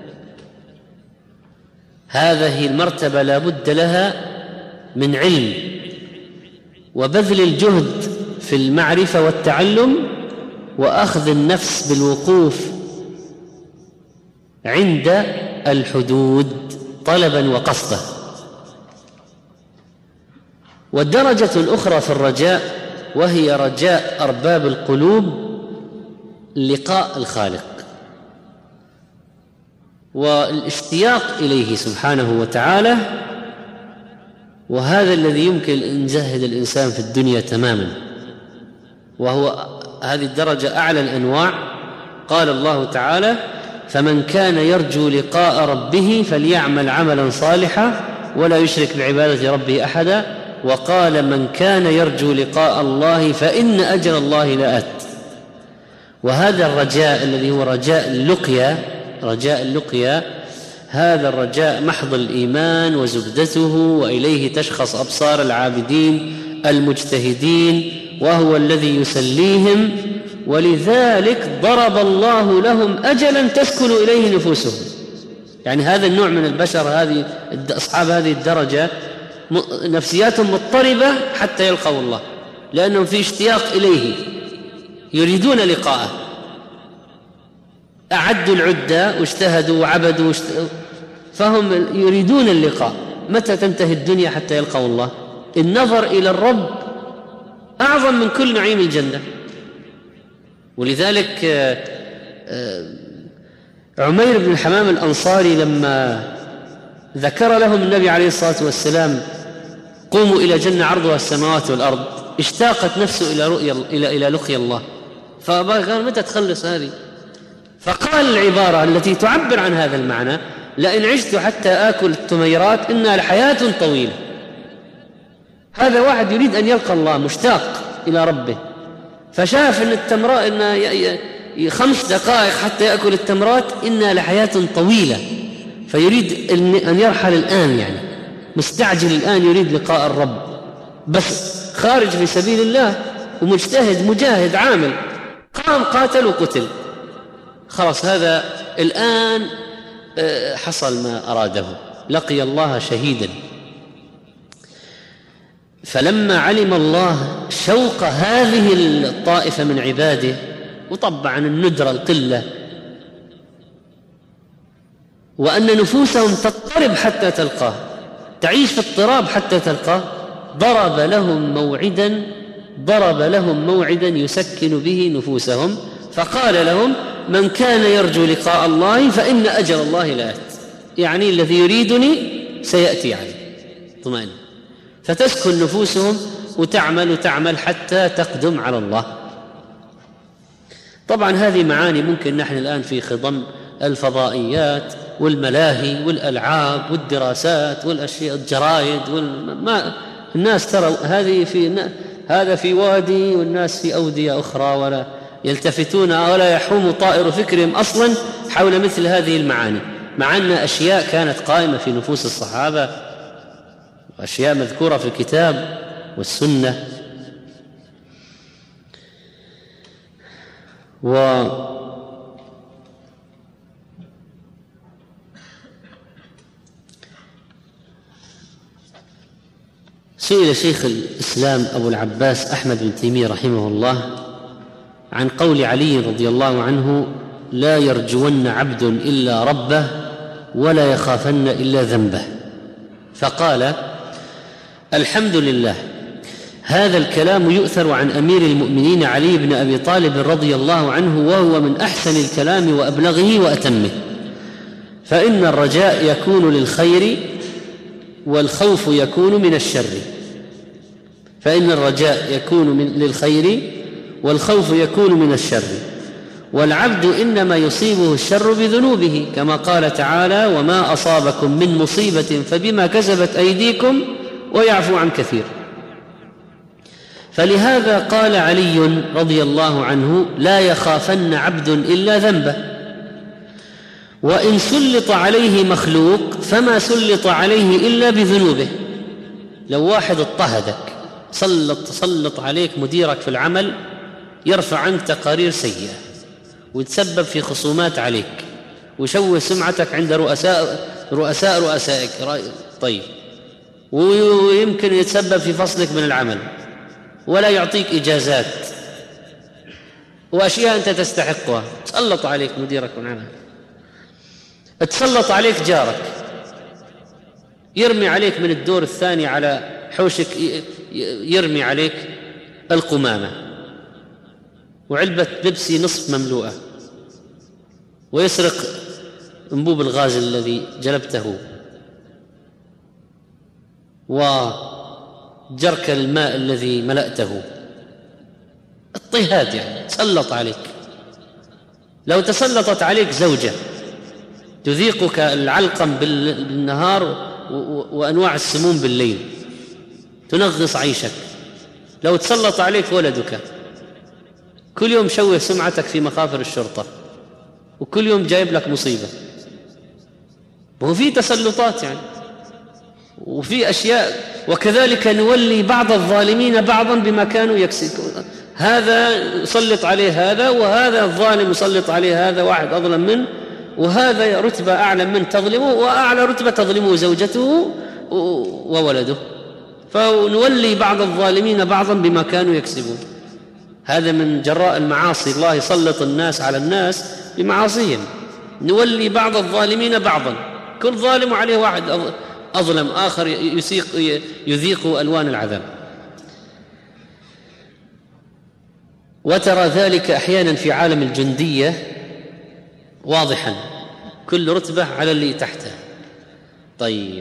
هذه المرتبة لا بد لها من علم وبذل الجهد في المعرفة والتعلم، وأخذ النفس بالوقوف عند الحدود طلبا وقصدا. والدرجة الأخرى في الرجاء وهي رجاء أرباب القلوب لقاء الخالق والاشتياق إليه سبحانه وتعالى، وهذا الذي يمكن أن يزهد الإنسان في الدنيا تماما، وهو هذه الدرجة أعلى الأنواع. قال الله تعالى: فمن كان يرجو لقاء ربه فليعمل عملا صالحا ولا يشرك بعبادة ربه أحدا وقال: من كان يرجو لقاء الله فإن أجر الله لآت. وهذا الرجاء الذي هو رجاء اللقيا، هذا الرجاء محض الإيمان وزبدته، وإليه تشخص أبصار العابدين المجتهدين، وهو الذي يسليهم، ولذلك ضرب الله لهم أجلا تسكن إليه نفوسهم. يعني هذا النوع من البشر، أصحاب هذه الدرجة نفسياتهم مضطربة حتى يلقوا الله، لأنهم في اشتياق إليه، يريدون لقاءه، أعدوا العدة واجتهدوا وعبدوا فهم يريدون اللقاء. متى تنتهي الدنيا حتى يلقوا الله؟ النظر إلى الرب أعظم من كل نعيم الجنة. ولذلك عمير بن الحمام الأنصاري لما ذكر لهم النبي عليه الصلاة والسلام: قوموا إلى جنة عرضها السماوات والأرض، اشتاقت نفسه إلى لقي الله، فقال: متى تخلص هذه؟ فقال العبارة التي تعبر عن هذا المعنى: لئن عشت حتى آكل التميرات إنها لحياة طويلة. هذا واحد يريد أن يلقى الله، مشتاق إلى ربه، فشاف أن التمرات إن 5 دقائق حتى يأكل التمرات إنها لحياة طويلة، فيريد أن يرحل الآن، يعني مستعجل الآن، يريد لقاء الرب، بس خارج في سبيل الله ومجتهد مجاهد عامل، قام قاتل وقتل، خلاص هذا الآن حصل ما أراده، لقي الله شهيدا. فلما علم الله شوق هذه الطائفة من عباده، وطبعا الندرة القلة، وأن نفوسهم تضطرب حتى تلقاه، تعيش في اضطراب حتى تلقاه، ضرب لهم موعدا يسكن به نفوسهم، فقال لهم: من كان يرجو لقاء الله فإن أجر الله لآت. يعني الذي يريدني سيأتي عليه، طمأن، فتسكن نفوسهم وتعمل حتى تقدم على الله. طبعا هذه معاني ممكن نحن الآن في خضم الفضائيات والملاهي والألعاب والدراسات والأشياء، الجرائد الناس ترى هذا في وادي والناس في أودية أخرى، ولا يلتفتون ولا يحوم طائر فكرهم أصلا حول مثل هذه المعاني، مع أن أشياء كانت قائمة في نفوس الصحابة، وأشياء مذكورة في الكتاب والسنة. سئل شيخ الإسلام أبو العباس أحمد بن تيمية رحمه الله عن قول علي رضي الله عنه: لا يرجون عبد إلا ربه ولا يخافن إلا ذنبه، فقال: الحمد لله، هذا الكلام يؤثر عن أمير المؤمنين علي بن أبي طالب رضي الله عنه، وهو من أحسن الكلام وأبلغه وأتمه، فإن الرجاء يكون للخير والخوف يكون من الشر، فإن الرجاء يكون للخير والخوف يكون من الشر، والعبد إنما يصيبه الشر بذنوبه، كما قال تعالى: وما أصابكم من مصيبة فبما كسبت أيديكم ويعفو عن كثير. فلهذا قال علي رضي الله عنه: لا يخافن عبد إلا ذنبه، وإن سلط عليه مخلوق فما سلط عليه إلا بذنوبه. لو واحد اضطهدك، سلط عليك مديرك في العمل، يرفع عنك تقارير سيئة ويتسبب في خصومات عليك ويشوه سمعتك عند رؤسائك، طيب، ويمكن يتسبب في فصلك من العمل ولا يعطيك إجازات وأشياء أنت تستحقها، تسلط عليك مديرك من العمل، تسلط عليك جارك، يرمي عليك من الدور الثاني على حوشك، يرمي عليك القمامة وعلبة بيبسي نصف مملوءة، ويسرق انبوب الغاز الذي جلبته وجرك الماء الذي ملأته. اضطهاد يعني تسلط عليك. لو تسلطت عليك زوجة تذيقك العلقم بالنهار وأنواع السموم بالليل، تنغص عيشك. لو تسلط عليك ولدك كل يوم شوه سمعتك في مخافر الشرطة، وكل يوم جايب لك مصيبة. وفي تسلطات يعني، وفي أشياء. وكذلك نولي بعض الظالمين بعضا بما كانوا يكسبون. هذا يسلط عليه هذا، وهذا الظالم يسلط عليه هذا، واحد أظلم منه، وهذا رتبة أعلى من تظلمه، وأعلى رتبة تظلمه زوجته وولده. فنولي بعض الظالمين بعضا بما كانوا يكسبون. هذا من جراء المعاصي، الله يسلط الناس على الناس بمعاصيهم. نولي بعض الظالمين بعضا، كل ظالم عليه واحد أظلم آخر يذيق ألوان العذاب. وترى ذلك أحيانا في عالم الجندية واضحا، كل رتبة على اللي تحته. طيب،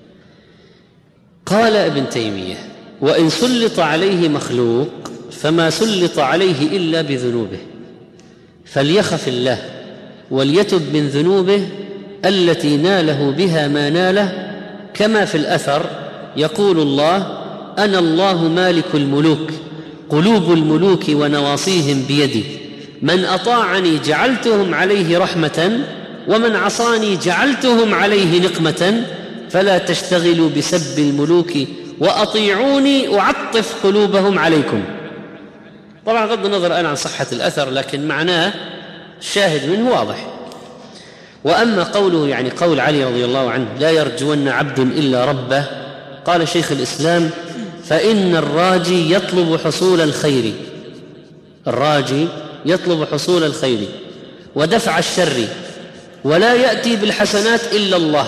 قال ابن تيمية: وإن سلط عليه مخلوق فما سلط عليه إلا بذنوبه، فليخف الله وليتب من ذنوبه التي ناله بها ما ناله، كما في الأثر يقول الله: أنا الله مالك الملوك، قلوب الملوك ونواصيهم بيدي، من أطاعني جعلتهم عليه رحمة، ومن عصاني جعلتهم عليه نقمة، فلا تشتغلوا بسب الملوك وأطيعوني أعطف قلوبهم عليكم. طبعا غض النظر الآن عن صحة الأثر، لكن معناه الشاهد منه واضح. وأما قوله يعني قول علي رضي الله عنه: لا يرجون عبد إلا ربه، قال شيخ الإسلام: فإن الراجي يطلب حصول الخير، الراجي يطلب حصول الخير ودفع الشر، ولا يأتي بالحسنات إلا الله،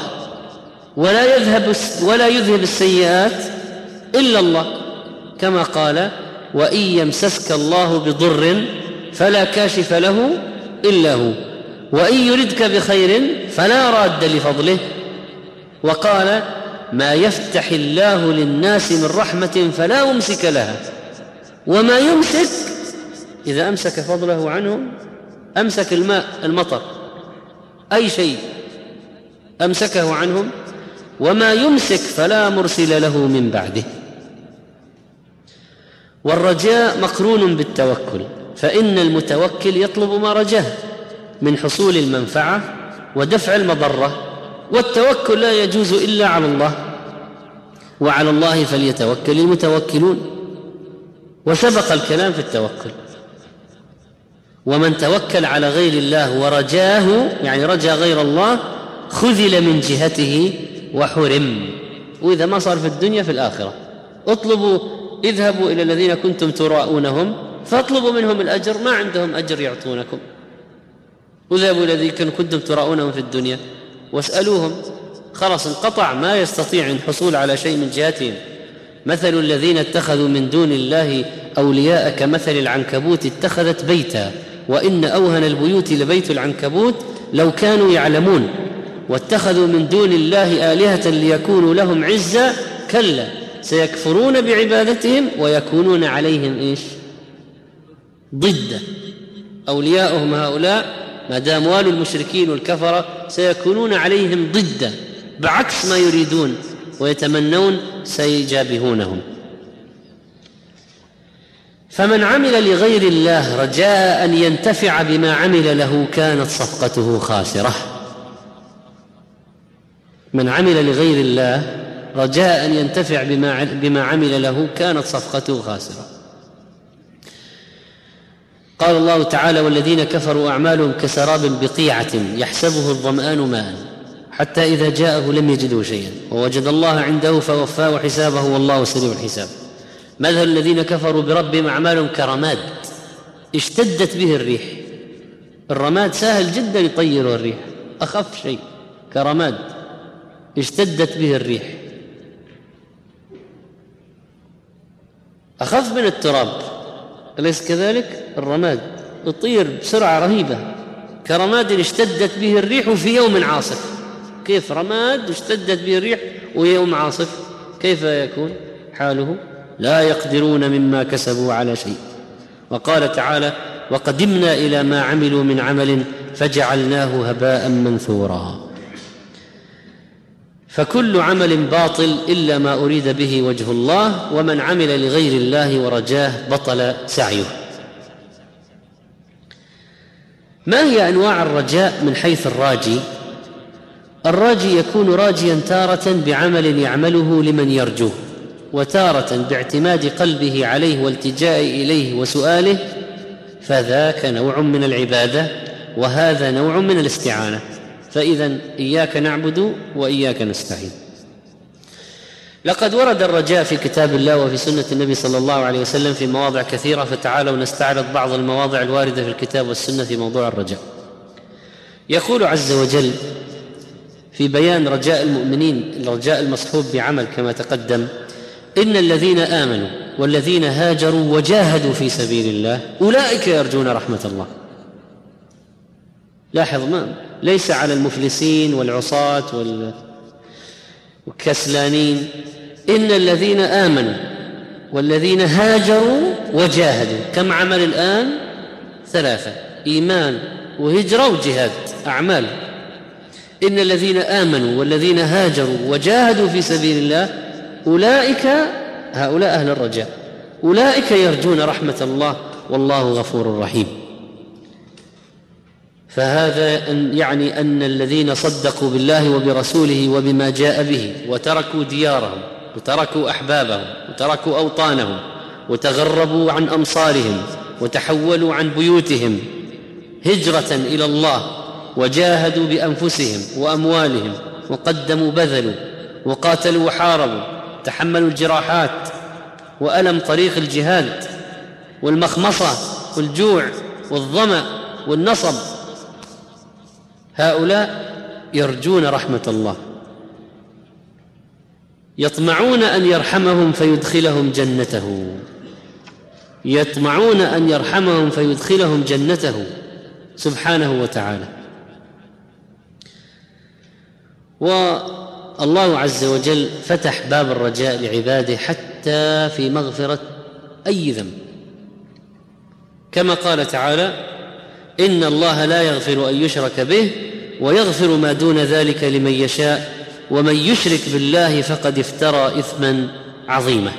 ولا يذهب السيئات إلا الله، كما قال: وإن يمسسك الله بضر فلا كاشف له إلا هو، وإن يردك بخير فلا راد لفضله. وقال: ما يفتح الله للناس من رحمة فلا ممسك لها، وما يمسك إذا أمسك فضله عنهم، أمسك الماء المطر أي شيء أمسكه عنهم، وما يمسك فلا مرسل له من بعده. والرجاء مقرون بالتوكل، فإن المتوكل يطلب ما رجاه من حصول المنفعة ودفع المضرة، والتوكل لا يجوز إلا على الله، وعلى الله فليتوكل المتوكلون. وسبق الكلام في التوكل. ومن توكل على غير الله ورجاه، يعني رجا غير الله، خذل من جهته وحرم. وإذا ما صار في الدنيا في الآخرة. اذهبوا إلى الذين كنتم تراءونهم فاطلبوا منهم الأجر، ما عندهم أجر يعطونكم. اذهبوا إلى الذين كنتم تراءونهم في الدنيا واسألوهم، خلاص انقطع، ما يستطيع الحصول على شيء من جهتهم. مثل الذين اتخذوا من دون الله أولياء كمثل العنكبوت اتخذت بيتا، وإن أوهن البيوت لبيت العنكبوت لو كانوا يعلمون، واتخذوا من دون الله آلهة ليكونوا لهم عزا، كلا سيكفرون بعبادتهم ويكونون عليهم ضد. أولياؤهم هؤلاء ما دام والوا المشركين والكفرة سيكونون عليهم ضد، بعكس ما يريدون ويتمنون سيجابهونهم. فمن عمل لغير الله رجاء أن ينتفع بما عمل له كانت صفقته خاسرة. من عمل لغير الله رجاء أن ينتفع بما عمل له كانت صفقته خاسرة. قال الله تعالى: والذين كفروا أعمالهم كسراب بقيعة يحسبه الظمآن ماء حتى إذا جاءه لم يجده شيئا ووجد الله عنده فوفاه حسابه والله سريع الحساب. مثل الذين كفروا بربهم أعمالهم كرماد اشتدت به الريح. الرماد سهل جدا يطيره الريح، أخف شيء كرماد اشتدت به الريح، أخف من التراب، أليس كذلك؟ الرماد يطير بسرعة رهيبة، كرماد اشتدت به الريح في يوم عاصف. كيف رماد اشتدت به الريح ويوم عاصف؟ كيف يكون حاله؟ لا يقدرون مما كسبوا على شيء. وقال تعالى: وقدمنا إلى ما عملوا من عمل فجعلناه هباء منثورا. فكل عمل باطل إلا ما أريد به وجه الله، ومن عمل لغير الله ورجاه بطل سعيه. ما هي أنواع الرجاء من حيث الراجي؟ الراجي يكون راجيا تارة بعمل يعمله لمن يرجوه، وتارة باعتماد قلبه عليه والتجاء إليه وسؤاله، فذاك نوع من العبادة وهذا نوع من الاستعانة. فإذا إياك نعبد وإياك نستعين. لقد ورد الرجاء في كتاب الله وفي سنة النبي صلى الله عليه وسلم في مواضع كثيرة، فتعالوا نستعرض بعض المواضع الواردة في الكتاب والسنة في موضوع الرجاء. يقول عز وجل في بيان رجاء المؤمنين، الرجاء المصحوب بعمل كما تقدم: إن الذين آمنوا والذين هاجروا وجاهدوا في سبيل الله أولئك يرجون رحمة الله. لاحظ، ما ليس على المفلسين والعصاة والكسلانين، إن الذين آمنوا والذين هاجروا وجاهدوا. كم عمل الآن؟ 3: إيمان وهجرة وجهاد، أعمال. إن الذين آمنوا والذين هاجروا وجاهدوا في سبيل الله أولئك، هؤلاء أهل الرجاء، أولئك يرجون رحمة الله والله غفور رحيم. فهذا يعني أن الذين صدقوا بالله وبرسوله وبما جاء به وتركوا ديارهم وتركوا أحبابهم وتركوا أوطانهم وتغربوا عن أمصارهم وتحولوا عن بيوتهم هجرة إلى الله، وجاهدوا بأنفسهم وأموالهم وقدموا بذلوا وقاتلوا وحاربوا، تحملوا الجراحات وألم طريق الجهاد والمخمصة والجوع والظمأ والنصب، هؤلاء يرجون رحمة الله، يطمعون أن يرحمهم فيدخلهم جنته، يطمعون أن يرحمهم فيدخلهم جنته سبحانه وتعالى. والله عز وجل فتح باب الرجاء لعباده حتى في مغفرة أي ذنب، كما قال تعالى: إن الله لا يغفر أن يشرك به ويغفر ما دون ذلك لمن يشاء ومن يشرك بالله فقد افترى إثما عظيما.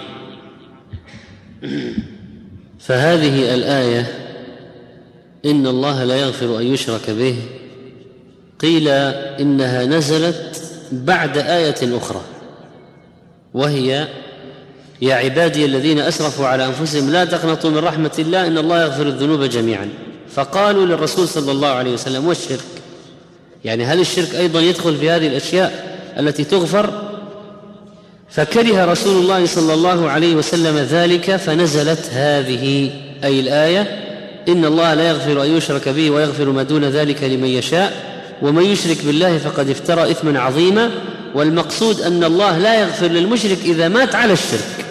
فهذه الآية إن الله لا يغفر أن يشرك به قيل إنها نزلت بعد آية أخرى، وهي: يا عبادي الذين أسرفوا على أنفسهم لا تقنطوا من رحمة الله إن الله يغفر الذنوب جميعا. فقالوا للرسول صلى الله عليه وسلم: والشرك؟ يعني هل الشرك أيضا يدخل في هذه الأشياء التي تغفر؟ فكره رسول الله صلى الله عليه وسلم ذلك، فنزلت هذه أي الآية: إن الله لا يغفر أن يشرك به ويغفر ما دون ذلك لمن يشاء ومن يشرك بالله فقد افترى إثما عظيما. والمقصود أن الله لا يغفر للمشرك إذا مات على الشرك،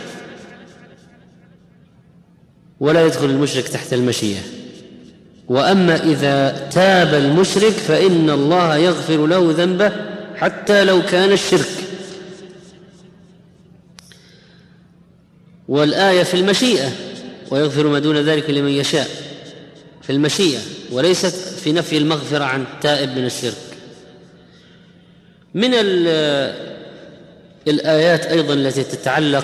ولا يدخل المشرك تحت المشيئة. وأما إذا تاب المشرك فإن الله يغفر له ذنبه حتى لو كان الشرك. والآية في المشيئة: ويغفر ما دون ذلك لمن يشاء، في المشيئة، وليست في نفي المغفرة عن التائب من الشرك. من الآيات أيضا التي تتعلق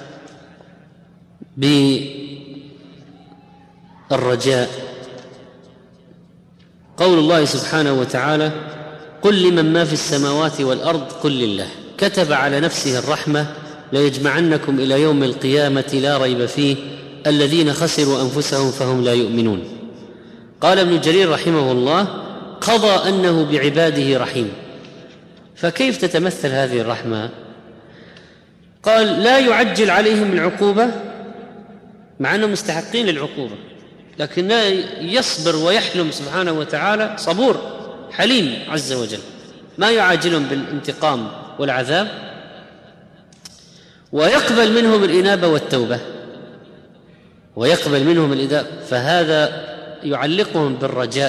بالرجاء قول الله سبحانه وتعالى: قل لمن ما في السماوات والأرض قل لله كتب على نفسه الرحمة ليجمعنكم إلى يوم القيامة لا ريب فيه الذين خسروا أنفسهم فهم لا يؤمنون. قال ابن جرير رحمه الله: قضى أنه بعباده رحيم. فكيف تتمثل هذه الرحمة؟ قال: لا يعجل عليهم العقوبة مع أنهم مستحقين للعقوبة، لكن لا يصبر ويحلم سبحانه وتعالى، صبور حليم عز وجل، ما يعاجلهم بالانتقام والعذاب، ويقبل منهم الإنابة والتوبة، ويقبل منهم الإداء. فهذا يعلقهم بالرجاء.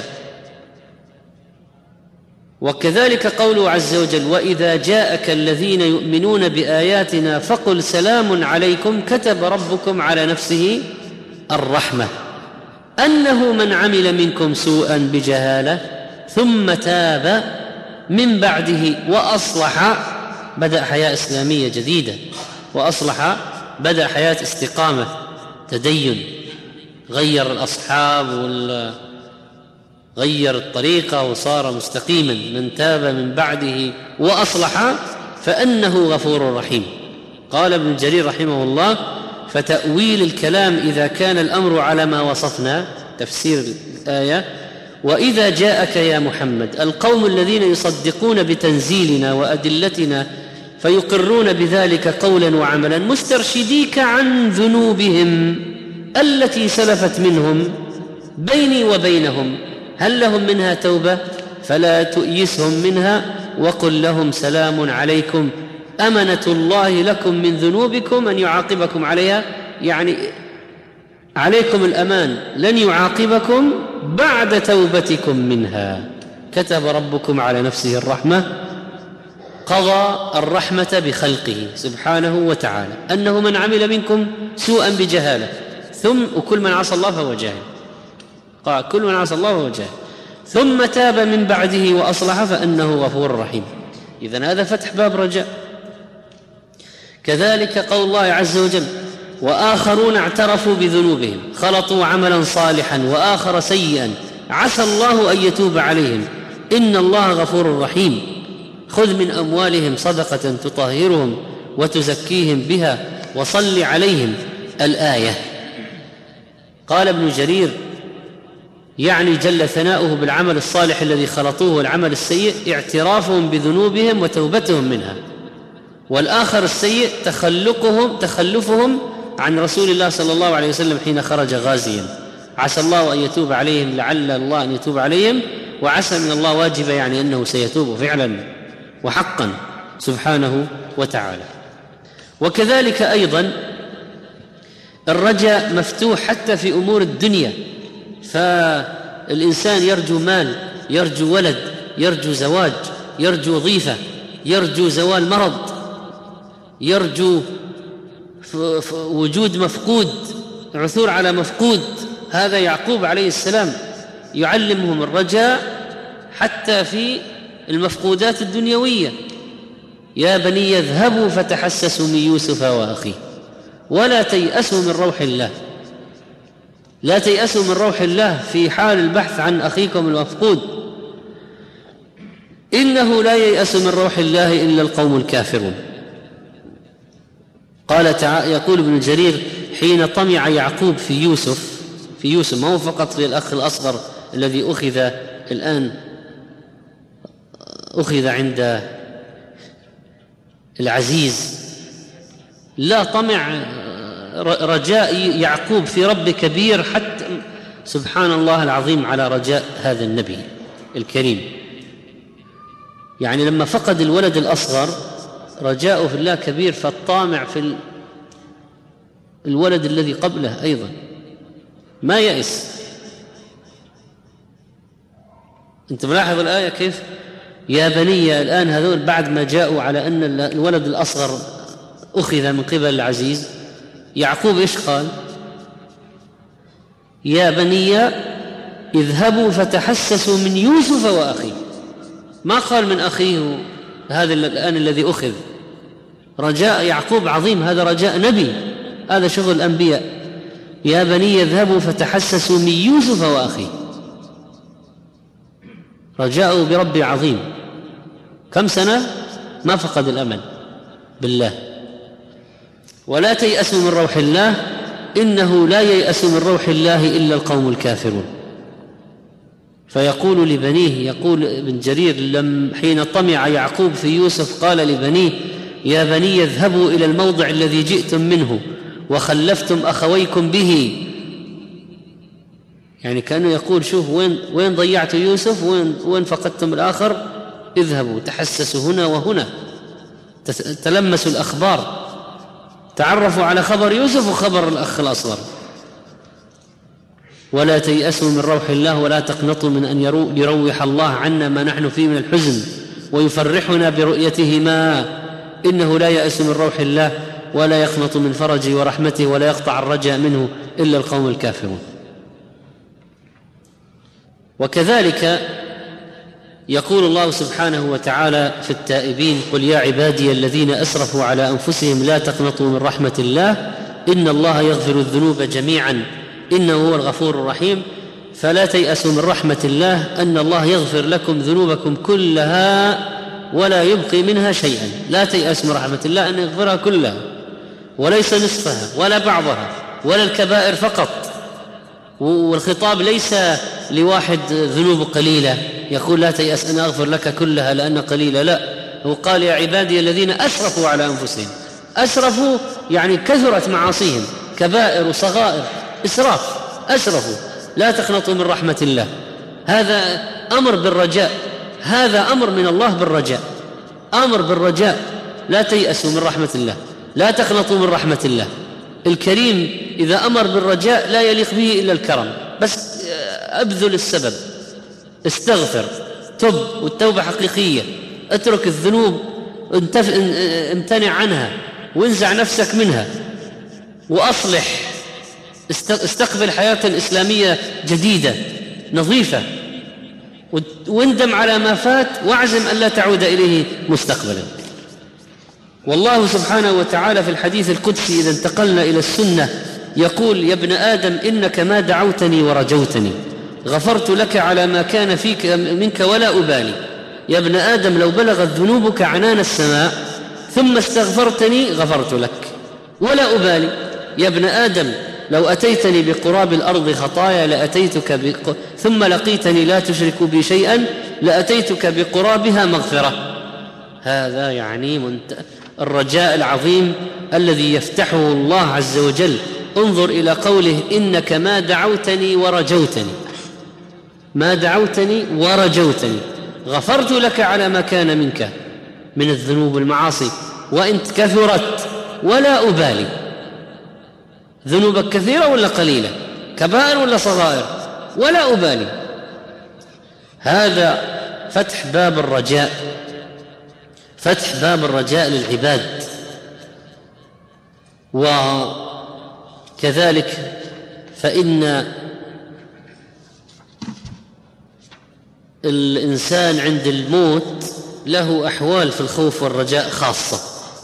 وكذلك قوله عز وجل: وإذا جاءك الذين يؤمنون بآياتنا فقل سلام عليكم كتب ربكم على نفسه الرحمة أنه من عمل منكم سوءا بجهالة ثم تاب من بعده وأصلح بدأ حياة إسلامية جديدة، وأصلح بدأ حياة استقامة تدين، غير الأصحاب غير الطريقة وصار مستقيما. من تاب من بعده وأصلح فإنه غفور رحيم. قال ابن جرير رحمه الله: فتأويل الكلام إذا كان الأمر على ما وصفنا، تفسير الآية: وإذا جاءك يا محمد القوم الذين يصدقون بتنزيلنا وأدلتنا فيقرون بذلك قولا وعملا مسترشديك عن ذنوبهم التي سلفت منهم بيني وبينهم هل لهم منها توبة فلا تؤيسهم منها وقل لهم سلام عليكم أمنة الله لكم من ذنوبكم أن يعاقبكم عليها، يعني عليكم الأمان، لن يعاقبكم بعد توبتكم منها. كتب ربكم على نفسه الرحمة، قضى الرحمة بخلقه سبحانه وتعالى أنه من عمل منكم سوءا بجهالة وكل من عصى الله فهو جاهل، قال كل من عصى الله فهو جاهل ثم تاب من بعده وأصلح فإنه غفور رحيم. إذن هذا فتح باب رجاء. كذلك قول الله عز وجل: وآخرون اعترفوا بذنوبهم خلطوا عملا صالحا وآخر سيئا عسى الله أن يتوب عليهم إن الله غفور رحيم خذ من أموالهم صدقة تطهرهم وتزكيهم بها وصل عليهم. الآية. قال ابن جرير: يعني جل ثناؤه بالعمل الصالح الذي خلطوه والعمل السيء اعترافهم بذنوبهم وتوبتهم منها، والآخر السيء تخلفهم عن رسول الله صلى الله عليه وسلم حين خرج غازيا، عسى الله أن يتوب عليهم لعل الله أن يتوب عليهم، وعسى من الله واجب يعني أنه سيتوب فعلا وحقا سبحانه وتعالى. وكذلك أيضا الرجاء مفتوح حتى في أمور الدنيا، فالإنسان يرجو مال، يرجو ولد، يرجو زواج، يرجو وظيفة، يرجو زوال مرض، يرجو وجود مفقود، عثور على مفقود. هذا يعقوب عليه السلام يعلمهم الرجاء حتى في المفقودات الدنيوية: يا بني اذهبوا فتحسسوا من يوسف وأخيه ولا تيأسوا من روح الله. لا تيأسوا من روح الله في حال البحث عن أخيكم المفقود، إنه لا ييأس من روح الله إلا القوم الكافرون. قال تعالى، يقول ابن جرير: حين طمع يعقوب في يوسف ما هو فقط للأخ الأصغر الذي أخذ عند العزيز، لا، طمع رجاء يعقوب في رب كبير حتى سبحان الله العظيم على رجاء هذا النبي الكريم. يعني لما فقد الولد الأصغر رجاؤه في الله كبير، فالطامع في الولد الذي قبله أيضا ما يأس. أنت ملاحظ الآية كيف؟ يا بني، الآن هذول بعد ما جاءوا على أن الولد الأصغر أخذ من قبل العزيز، يعقوب إيش قال؟ يا بني اذهبوا فتحسسوا من يوسف وأخيه، ما قال من أخيه هذا الآن الذي أخذ. رجاء يعقوب عظيم، هذا رجاء نبي، هذا شغل الأنبياء. يا بني اذهبوا فتحسسوا من يوسف وأخيه، رجاءه برب عظيم. كم سنة ما فقد الأمل بالله. ولا تيأسوا من روح الله إنه لا ييأس من روح الله إلا القوم الكافرون. فيقول لبنيه، يقول ابن جرير: حين طمع يعقوب في يوسف قال لبنيه: يا بني اذهبوا إلى الموضع الذي جئتم منه وخلفتم أخويكم به. يعني كأنه يقول: شوف وين ضيعت يوسف، وين فقدتم الآخر، اذهبوا تحسسوا هنا وهنا، تلمسوا الأخبار، تعرفوا على خبر يوسف وخبر الأخ الأصغر. ولا تيأسوا من روح الله ولا تقنطوا من أن يروح الله عنا ما نحن فيه من الحزن ويفرحنا برؤيته ما إنه لا يأس من روح الله ولا يقنط من فرجه ورحمته ولا يقطع الرجاء منه إلا القوم الكافرون. وكذلك يقول الله سبحانه وتعالى في التائبين: قل يا عبادي الذين أسرفوا على أنفسهم لا تقنطوا من رحمة الله إن الله يغفر الذنوب جميعا إنه هو الغفور الرحيم. فلا تيأسوا من رحمة الله أن الله يغفر لكم ذنوبكم كلها ولا يبقي منها شيئا. لا تيأس من رحمة الله أن يغفرها كلها، وليس نصفها ولا بعضها ولا الكبائر فقط. والخطاب ليس لواحد ذنوب قليلة يقول لا تيأس أن أغفر لك كلها لأن قليلة، لا، هو قال يا عبادي الذين أسرفوا على أنفسهم. أسرفوا يعني كثرت معاصيهم، كبائر وصغائر، إسراف، أسرفوا. لا تقنطوا من رحمة الله، هذا أمر بالرجاء، هذا أمر من الله بالرجاء، أمر بالرجاء. لا تيأسوا من رحمة الله، لا تقنطوا من رحمة الله. الكريم إذا أمر بالرجاء لا يليق به إلا الكرم، بس أبذل السبب، استغفر، تب، والتوبة حقيقية، اترك الذنوب، امتنع عنها وانزع نفسك منها وأصلح، استقبل حياة إسلامية جديدة نظيفة، واندم على ما فات واعزم أن لا تعود إليه مستقبلا. والله سبحانه وتعالى في الحديث القدسي إذا انتقلنا إلى السنة يقول: يا ابن آدم إنك ما دعوتني ورجوتني غفرت لك على ما كان فيك منك ولا أبالي. يا ابن آدم لو بلغت ذنوبك عنان السماء ثم استغفرتني غفرت لك ولا أبالي. يا ابن آدم لو أتيتني بقراب الأرض خطايا لأتيتك ثم لقيتني لا تشرك بي شيئا لأتيتك بقرابها مغفرة. هذا يعني الرجاء العظيم الذي يفتحه الله عز وجل. انظر إلى قوله: إنك ما دعوتني ورجوتني، ما دعوتني ورجوتني غفرت لك على ما كان منك من الذنوب والمعاصي وإن كثرت ولا أبالي. ذنوبك كثيرة ولا قليلة، كبائر ولا صغائر، ولا أبالي. هذا فتح باب الرجاء، فتح باب الرجاء للعباد. وكذلك فإن الإنسان عند الموت له أحوال في الخوف والرجاء خاصة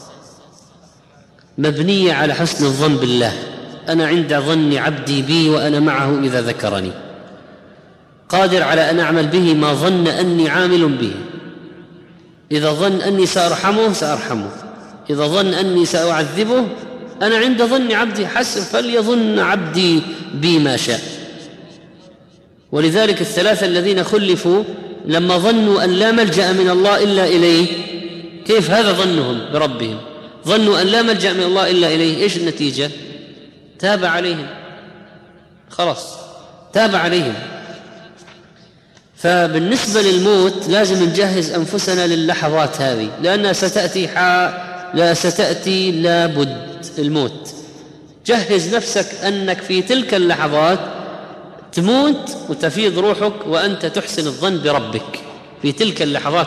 مبنية على حسن الظن بالله. أنا عند ظن عبدي بي وأنا معه إذا ذكرني، قادر على أن أعمل به ما ظن أني عامل به. إذا ظن أني سأرحمه سأرحمه، إذا ظن أني سأعذبه أنا عند ظن عبدي حسب، فليظن عبدي بي ما شاء. ولذلك الثلاثة الذين خلفوا لما ظنوا أن لا ملجأ من الله إلا إليه، كيف هذا ظنهم بربهم؟ ظنوا أن لا ملجأ من الله إلا إليه، إيش النتيجة؟ تاب عليهم، خلاص تاب عليهم. فبالنسبة للموت لازم نجهز أنفسنا للحظات هذه، لأنها ستأتي لابد الموت. جهز نفسك أنك في تلك اللحظات تموت وتفيض روحك وأنت تحسن الظن بربك في تلك اللحظات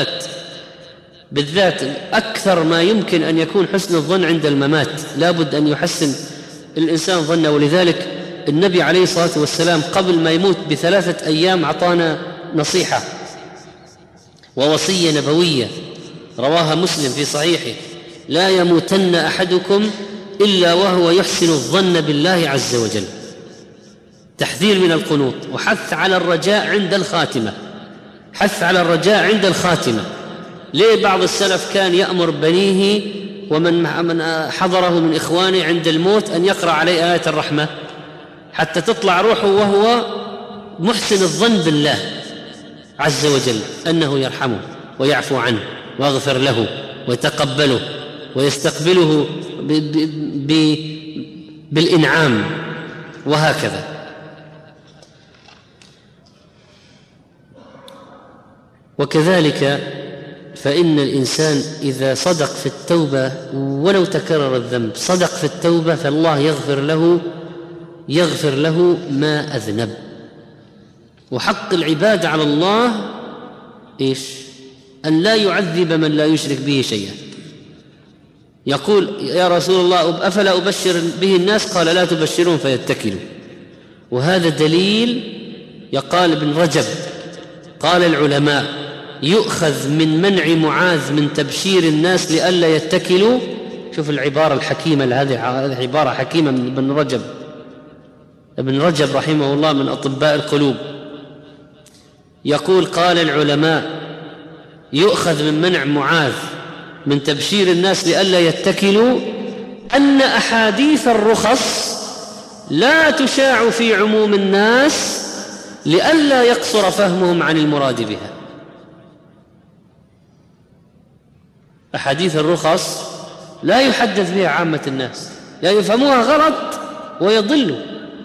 بالذات أكثر ما يمكن أن يكون حسن الظن عند الممات. لابد أن يحسن الإنسان ظنه. ولذلك النبي عليه الصلاة والسلام قبل ما يموت ب3 أيام أعطانا نصيحة ووصية نبوية رواها مسلم في صحيحه: لا يموتن أحدكم إلا وهو يحسن الظن بالله عز وجل. تحذير من القنوط وحث على الرجاء عند الخاتمة، حث على الرجاء عند الخاتمة. ليه بعض السلف كان يأمر بنيه ومن حضره من إخوانه عند الموت أن يقرأ عليه آية الرحمة حتى تطلع روحه وهو محسن الظن بالله عز وجل أنه يرحمه ويعفو عنه ويغفر له ويتقبله ويستقبله بالإنعام، وهكذا. وكذلك فإن الإنسان إذا صدق في التوبة ولو تكرر الذنب، صدق في التوبة فالله يغفر له ما أذنب. وحق العباد على الله إيش؟ أن لا يعذب من لا يشرك به شيئا. يقول: يا رسول الله أفلا أبشر به الناس؟ قال: لا تبشرون فيتكلوا. وهذا دليل، يقال ابن رجب قال العلماء: يؤخذ من منع معاذ من تبشير الناس لئلا يتكلوا. شوف العبارة الحكيمة، هذه عبارة حكيمة من ابن رجب رحمه الله من أطباء القلوب. يقول: قال العلماء: يؤخذ من منع معاذ من تبشير الناس لئلا يتكلوا أن أحاديث الرخص لا تشاع في عموم الناس لئلا يقصر فهمهم عن المراد بها. أحاديث الرخص لا يحدث بها عامة الناس، لا يفهموها غلط ويضلوا.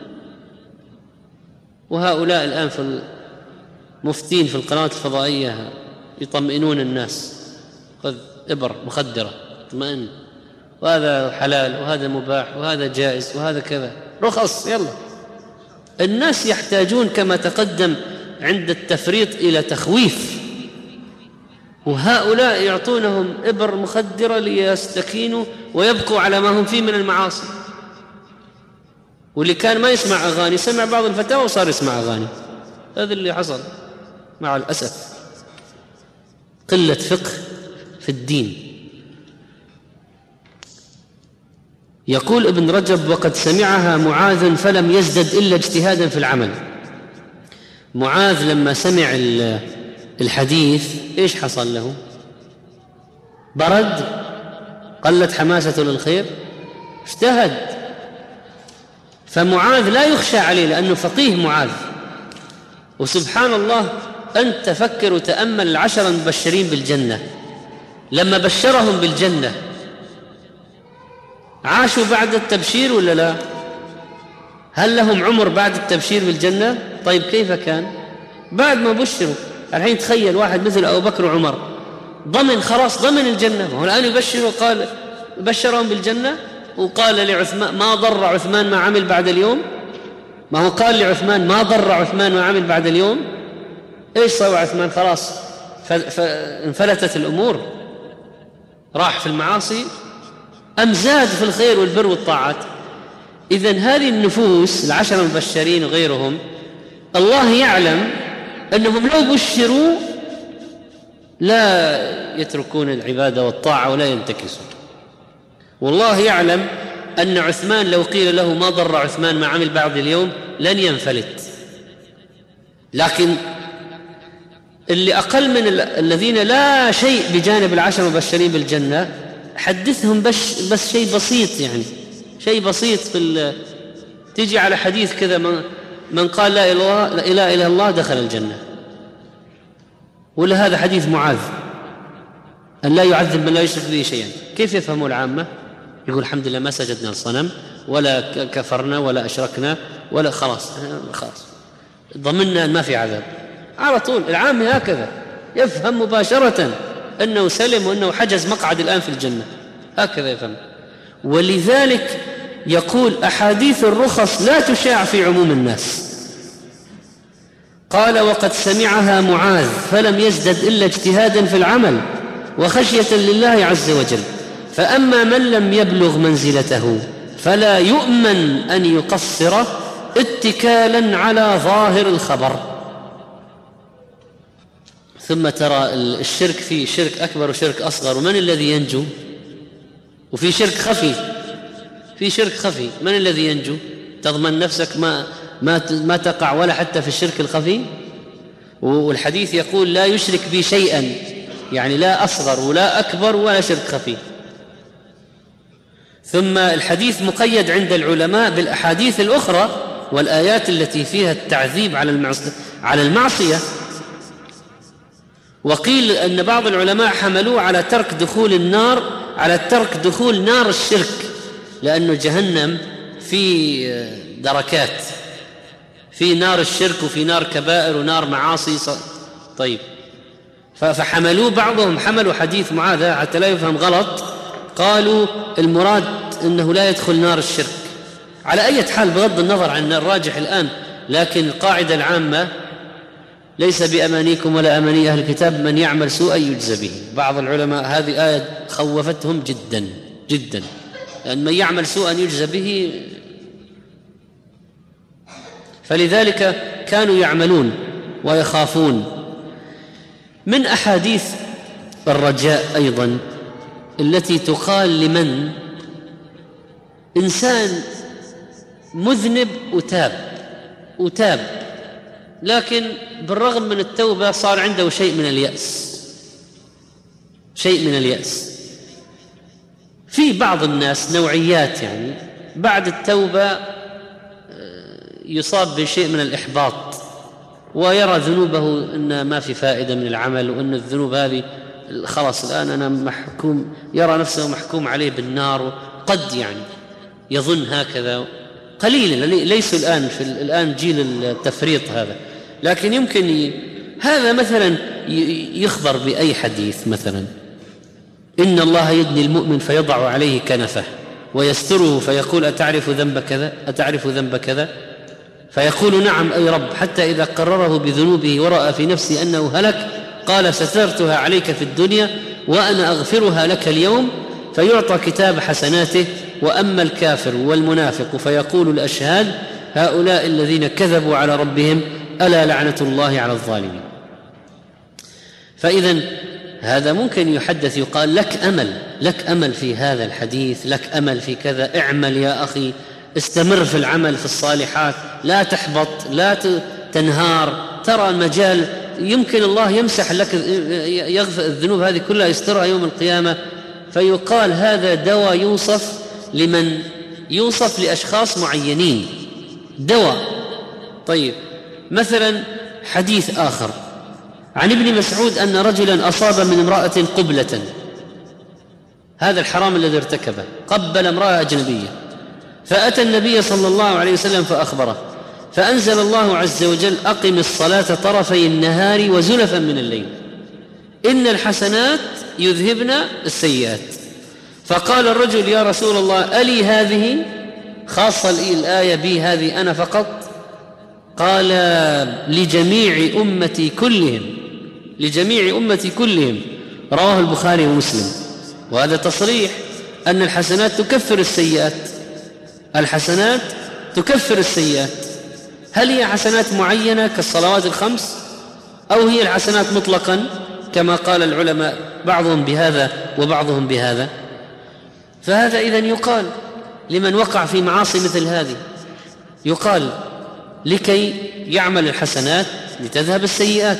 وهؤلاء الآن في المفتين في القنوات الفضائية يطمئنون الناس: خذ إبر مخدرة اطمئن، وهذا حلال وهذا مباح وهذا جائز وهذا كذا، رخص يلا. الناس يحتاجون كما تقدم عند التفريط إلى تخويف، وهؤلاء يعطونهم إبر مخدرة ليستكينوا ويبقوا على ما هم فيه من المعاصي. واللي كان ما يسمع أغاني سمع بعض الفتاوى وصار يسمع أغاني. هذا اللي حصل مع الأسف، قلة فقه في الدين. يقول ابن رجب: وقد سمعها معاذ فلم يزدد إلا اجتهادا في العمل. معاذ لما سمع الحديث إيش حصل له؟ برد، قلت حماسته للخير، اجتهد. فمعاذ لا يخشى عليه لأنه فقيه معاذ. وسبحان الله، أنت فكر وتأمل 10 المبشرين بالجنة لما بشرهم بالجنة عاشوا بعد التبشير ولا لا؟ هل لهم عمر بعد التبشير بالجنة؟ طيب كيف كان بعد ما بشروا؟ الحين تخيل واحد مثل أبو بكر وعمر ضمن، خلاص ضمن الجنة، وهو الآن يبشروا، قال بشرهم بالجنة وقال لعثمان: ما ضر عثمان ما عمل بعد اليوم. ما هو قال لعثمان: ما ضر عثمان ما عمل بعد اليوم. إيش سوى عثمان؟ خلاص فانفلتت الأمور، راح في المعاصي أم زاد في الخير والبر والطاعات. إذن هذه النفوس 10 المبشرين وغيرهم الله يعلم أنهم لو بشروا لا يتركون العبادة والطاعة ولا ينتكسون. والله يعلم أن عثمان لو قيل له: ما ضر عثمان ما عمل بعد اليوم، لن ينفلت. لكن اللي أقل من الذين لا شيء بجانب 10 المبشرين بالجنة، حدثهم بس شيء بسيط، يعني شيء بسيط تيجي على حديث كذا: من قال لا إله إلا الله دخل الجنة. ولا هذا حديث معاذ أن لا يعذب من لا يشرك به شيئا. كيف يفهموا العامة؟ يقول: الحمد لله ما سجدنا للصنم ولا كفرنا ولا أشركنا ولا خلاص ضمننا أن ما في عذاب. على طول العامة هكذا يفهم مباشرة أنه سلم وأنه حجز مقعد الآن في الجنة، هكذا يفهم. ولذلك يقول: أحاديث الرخص لا تشاع في عموم الناس. قال: وقد سمعها معاذ فلم يزدد إلا اجتهادا في العمل وخشية لله عز وجل. فأما من لم يبلغ منزلته فلا يؤمن أن يقصر اتكالا على ظاهر الخبر. ثم ترى الشرك فيه شرك أكبر وشرك أصغر، ومن الذي ينجو؟ وفي شرك خفي، في شرك خفي، من الذي ينجو؟ تضمن نفسك ما تقع ولا حتى في الشرك الخفي. والحديث يقول: لا يشرك بي شيئا، يعني لا أصغر ولا أكبر ولا شرك خفي. ثم الحديث مقيد عند العلماء بالأحاديث الأخرى والآيات التي فيها التعذيب على المعصية. وقيل أن بعض العلماء حملوه على ترك دخول النار، على ترك دخول نار الشرك، لأنه جهنم في دركات، في نار الشرك وفي نار كبائر ونار معاصي. طيب، فحملوه، بعضهم حملوا حديث معاذ حتى لا يفهم غلط، قالوا المراد أنه لا يدخل نار الشرك. على أي حال بغض النظر عن الراجح الآن، لكن القاعدة العامة: ليس بأمانيكم ولا أماني أهل الكتاب، من يعمل سوءا يجزى به. بعض العلماء هذه آية خوفتهم جدا جدا، لأن من يعمل سوءا يجزى به. فلذلك كانوا يعملون ويخافون من أحاديث الرجاء أيضا التي تقال لمن إنسان مذنب وتاب لكن بالرغم من التوبة صار عنده شيء من اليأس. في بعض الناس نوعيات يعني بعد التوبة يصاب بشيء من الإحباط ويرى ذنوبه أن ما في فائدة من العمل وأن الذنوب هذه خلاص الآن أنا محكوم، يرى نفسه محكوم عليه بالنار. قد يعني يظن هكذا قليلا، ليس الآن جيل التفريط هذا، لكن يمكن هذا مثلا يخبر بأي حديث مثلا إن الله يدني المؤمن فيضع عليه كنفه ويستره فيقول أتعرف ذنب كذا فيقول نعم أي رب، حتى إذا قرره بذنوبه ورأى في نفسه أنه هلك قال سترتها عليك في الدنيا وأنا أغفرها لك اليوم، فيعطى كتاب حسناته. وأما الكافر والمنافق فيقول الأشهاد هؤلاء الذين كذبوا على ربهم ألا لعنة الله على الظالمين. فإذا هذا ممكن يحدث يقال لك أمل في هذا الحديث، لك أمل في كذا، اعمل يا أخي، استمر في العمل في الصالحات، لا تحبط، لا تنهار، ترى المجال، يمكن الله يمسح لك، يغفر الذنوب هذه كلها يسترها يوم القيامة. فيقال هذا دواء يوصف لأشخاص معينين، دواء. طيب مثلا حديث آخر عن ابن مسعود أن رجلا أصاب من امرأة قبلة، هذا الحرام الذي ارتكبه، قبل امرأة أجنبية، فأتى النبي صلى الله عليه وسلم فأخبره، فأنزل الله عز وجل أقم الصلاة طرفي النهار وزلفا من الليل إن الحسنات يذهبن السيئات. فقال الرجل يا رسول الله ألي هذه خاصة الآية بي هذه أنا فقط؟ قال لجميع أمتي كلهم، رواه البخاري ومسلم. وهذا تصريح أن الحسنات تكفر السيئات. هل هي حسنات معينة كالصلوات الخمس أو هي الحسنات مطلقا كما قال العلماء بعضهم بهذا وبعضهم بهذا؟ فهذا إذن يقال لمن وقع في معاصي مثل هذه، يقال لكي يعمل الحسنات لتذهب السيئات.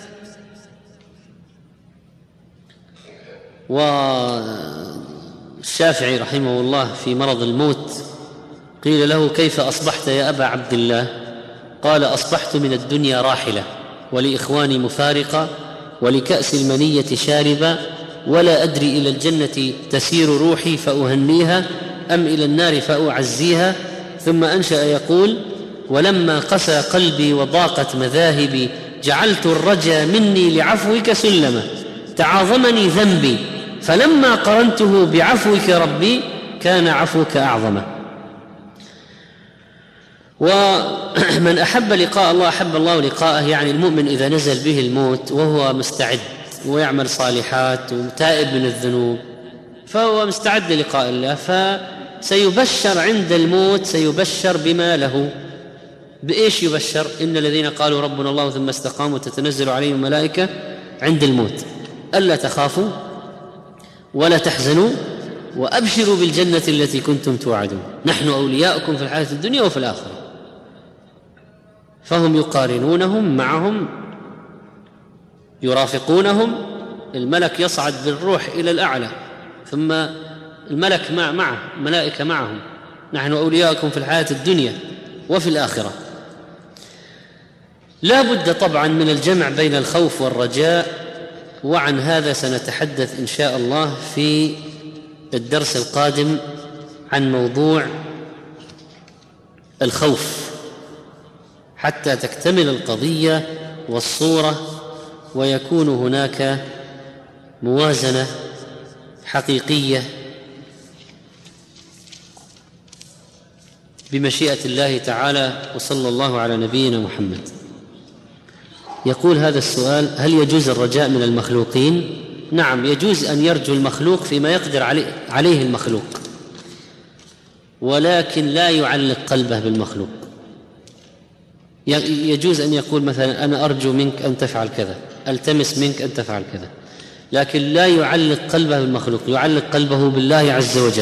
والشافعي رحمه الله في مرض الموت قيل له كيف أصبحت يا أبا عبد الله؟ قال أصبحت من الدنيا راحلة ولإخواني مفارقة ولكأس المنية شاربة ولا أدري إلى الجنة تسير روحي فأهنيها أم إلى النار فأعزيها. ثم أنشأ يقول ولما قسى قلبي وضاقت مذاهبي جعلت الرجا مني لعفوك سلمة تعاظمني ذنبي فلما قرنته بعفوك ربي كان عفوك أعظم. ومن أحب لقاء الله أحب الله لقاءه، يعني المؤمن إذا نزل به الموت وهو مستعد ويعمل صالحات وتائب من الذنوب فهو مستعد للقاء الله، فسيبشر عند الموت، سيبشر بما له. بإيش يبشر؟ إن الذين قالوا ربنا الله ثم استقاموا تتنزل عليهم الملائكة عند الموت ألا تخافوا ولا تحزنوا وأبشروا بالجنة التي كنتم توعدون نحن أولياؤكم في الحياة الدنيا وفي الآخرة. فهم يقارنونهم معهم، يرافقونهم، الملك يصعد بالروح إلى الأعلى ثم الملك معه، الملائكة معهم، نحن أولياؤكم في الحياة الدنيا وفي الآخرة. لا بد طبعا من الجمع بين الخوف والرجاء، وعن هذا سنتحدث إن شاء الله في الدرس القادم عن موضوع الخوف حتى تكتمل القضية والصورة ويكون هناك موازنة حقيقية بمشيئة الله تعالى. وصلى الله على نبينا محمد. يقول هذا السؤال: هل يجوز الرجاء من المخلوقين؟ نعم، يجوز أن يرجو المخلوق فيما يقدر عليه المخلوق، ولكن لا يعلق قلبه بالمخلوق. يجوز أن يقول مثلا أنا أرجو منك أن تفعل كذا، ألتمس منك أن تفعل كذا، لكن لا يعلق قلبه بالمخلوق، يعلق قلبه بالله عز وجل.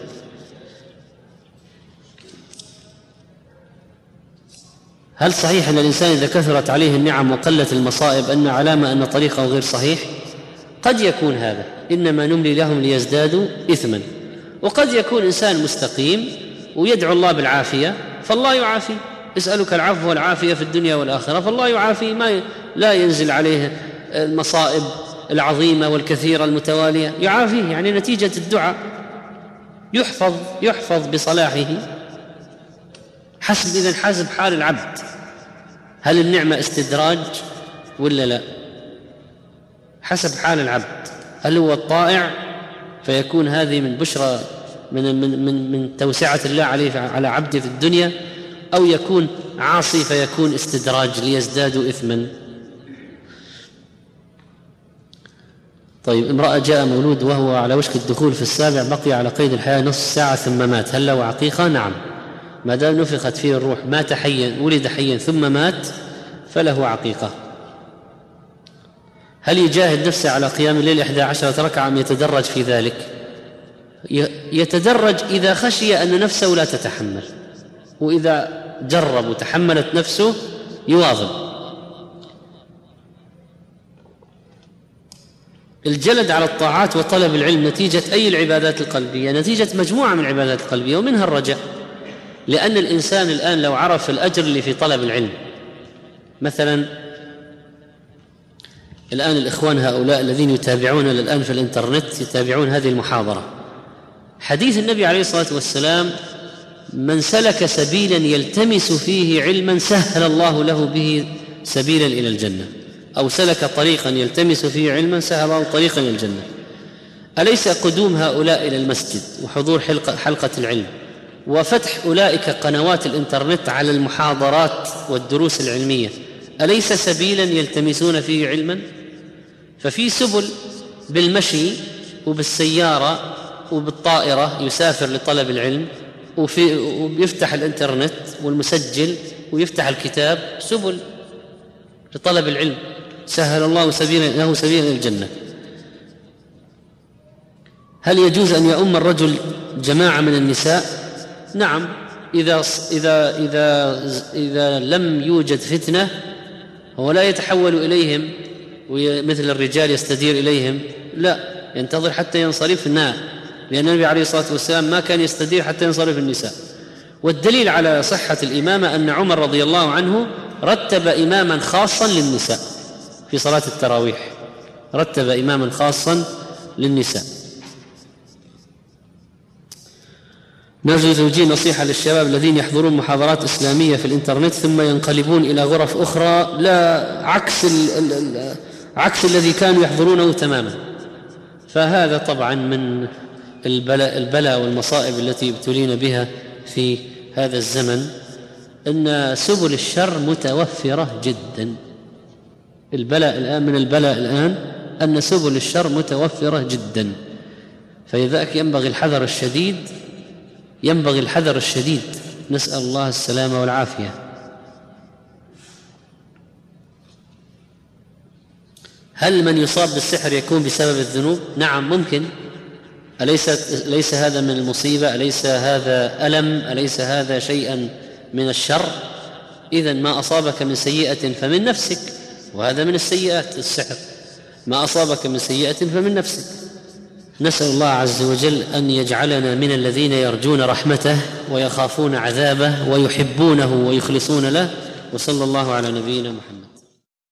هل صحيح أن الإنسان إذا كثرت عليه النعم وقلت المصائب أن علامة أن طريقه غير صحيح؟ قد يكون هذا، إنما نملي لهم ليزدادوا إثما. وقد يكون إنسان مستقيم ويدعو الله بالعافية فالله يعافي، اسألك العفو والعافية في الدنيا والآخرة، فالله يعافي، ما لا ينزل عليه المصائب العظيمة والكثيرة المتوالية، يعافيه، يعني نتيجة الدعاء يحفظ بصلاحه. إذن حسب حال العبد، هل النعمة استدراج ولا لا؟ حسب حال العبد، هل هو الطائع فيكون هذه من بشرى من توسعة الله على عبده في الدنيا، أو يكون عاصي فيكون استدراج ليزدادوا إثما. طيب، امرأة جاء مولود وهو على وشك الدخول في السابع، بقي على قيد الحياة نصف ساعة ثم مات، هل له عقيقة؟ نعم، ما دام نفخت فيه الروح، مات حيا، ولد حيا ثم مات، فله عقيقة. هل يجاهد نفسه على قيام الليل 11 ركعة أم يتدرج في ذلك؟ يتدرج إذا خشي أن نفسه لا تتحمل، وإذا جرب وتحملت نفسه يواظب. الجلد على الطاعات وطلب العلم نتيجة أي العبادات القلبية؟ نتيجة مجموعة من العبادات القلبية ومنها الرجاء، لأن الإنسان الآن لو عرف الأجر اللي في طلب العلم، مثلا الآن الإخوان هؤلاء الذين يتابعون الآن في الإنترنت يتابعون هذه المحاضرة، حديث النبي عليه الصلاة والسلام: من سلك سبيلا يلتمس فيه علما سهل الله له به سبيلا إلى الجنة، أو سلك طريقا يلتمس فيه علما سهل الله طريقا إلى الجنة. أليس قدوم هؤلاء إلى المسجد وحضور حلقة العلم وفتح أولئك قنوات الإنترنت على المحاضرات والدروس العلمية أليس سبيلا يلتمسون فيه علما؟ ففي سبل بالمشي وبالسيارة وبالطائرة يسافر لطلب العلم، ويفتح الإنترنت والمسجل ويفتح الكتاب، سبل لطلب العلم سهل الله له سبيلا إلى الجنة. هل يجوز أن يؤم الرجل جماعة من النساء؟ نعم، إذا لم يوجد فتنة هو لا يتحول إليهم ومثل الرجال يستدير إليهم، لا، ينتظر حتى ينصرف الناء، لأن النبي عليه الصلاة والسلام ما كان يستدير حتى ينصرف النساء. والدليل على صحة الإمامة أن عمر رضي الله عنه رتب إماما خاصا للنساء في صلاة التراويح، رتب إماما خاصا للنساء. نرجو توجيه نصيحة للشباب الذين يحضرون محاضرات إسلامية في الإنترنت ثم ينقلبون إلى غرف أخرى، لا عكس الذي كانوا يحضرونه تماما. فهذا طبعا من البلاء والمصائب التي ابتلينا بها في هذا الزمن، أن سبل الشر متوفرة جدا. من البلاء الآن أن سبل الشر متوفرة جدا، فلذلك ينبغي الحذر الشديد، نسأل الله السلامة والعافية. هل من يصاب بالسحر يكون بسبب الذنوب؟ نعم، ممكن. أليس هذا من المصيبة؟ أليس هذا ألم؟ أليس هذا شيئا من الشر؟ إذن ما أصابك من سيئة فمن نفسك، وهذا من السيئات السحر، ما أصابك من سيئة فمن نفسك. نسأل الله عز وجل أن يجعلنا من الذين يرجون رحمته ويخافون عذابه ويحبونه ويخلصون له، وصلى الله على نبينا محمد.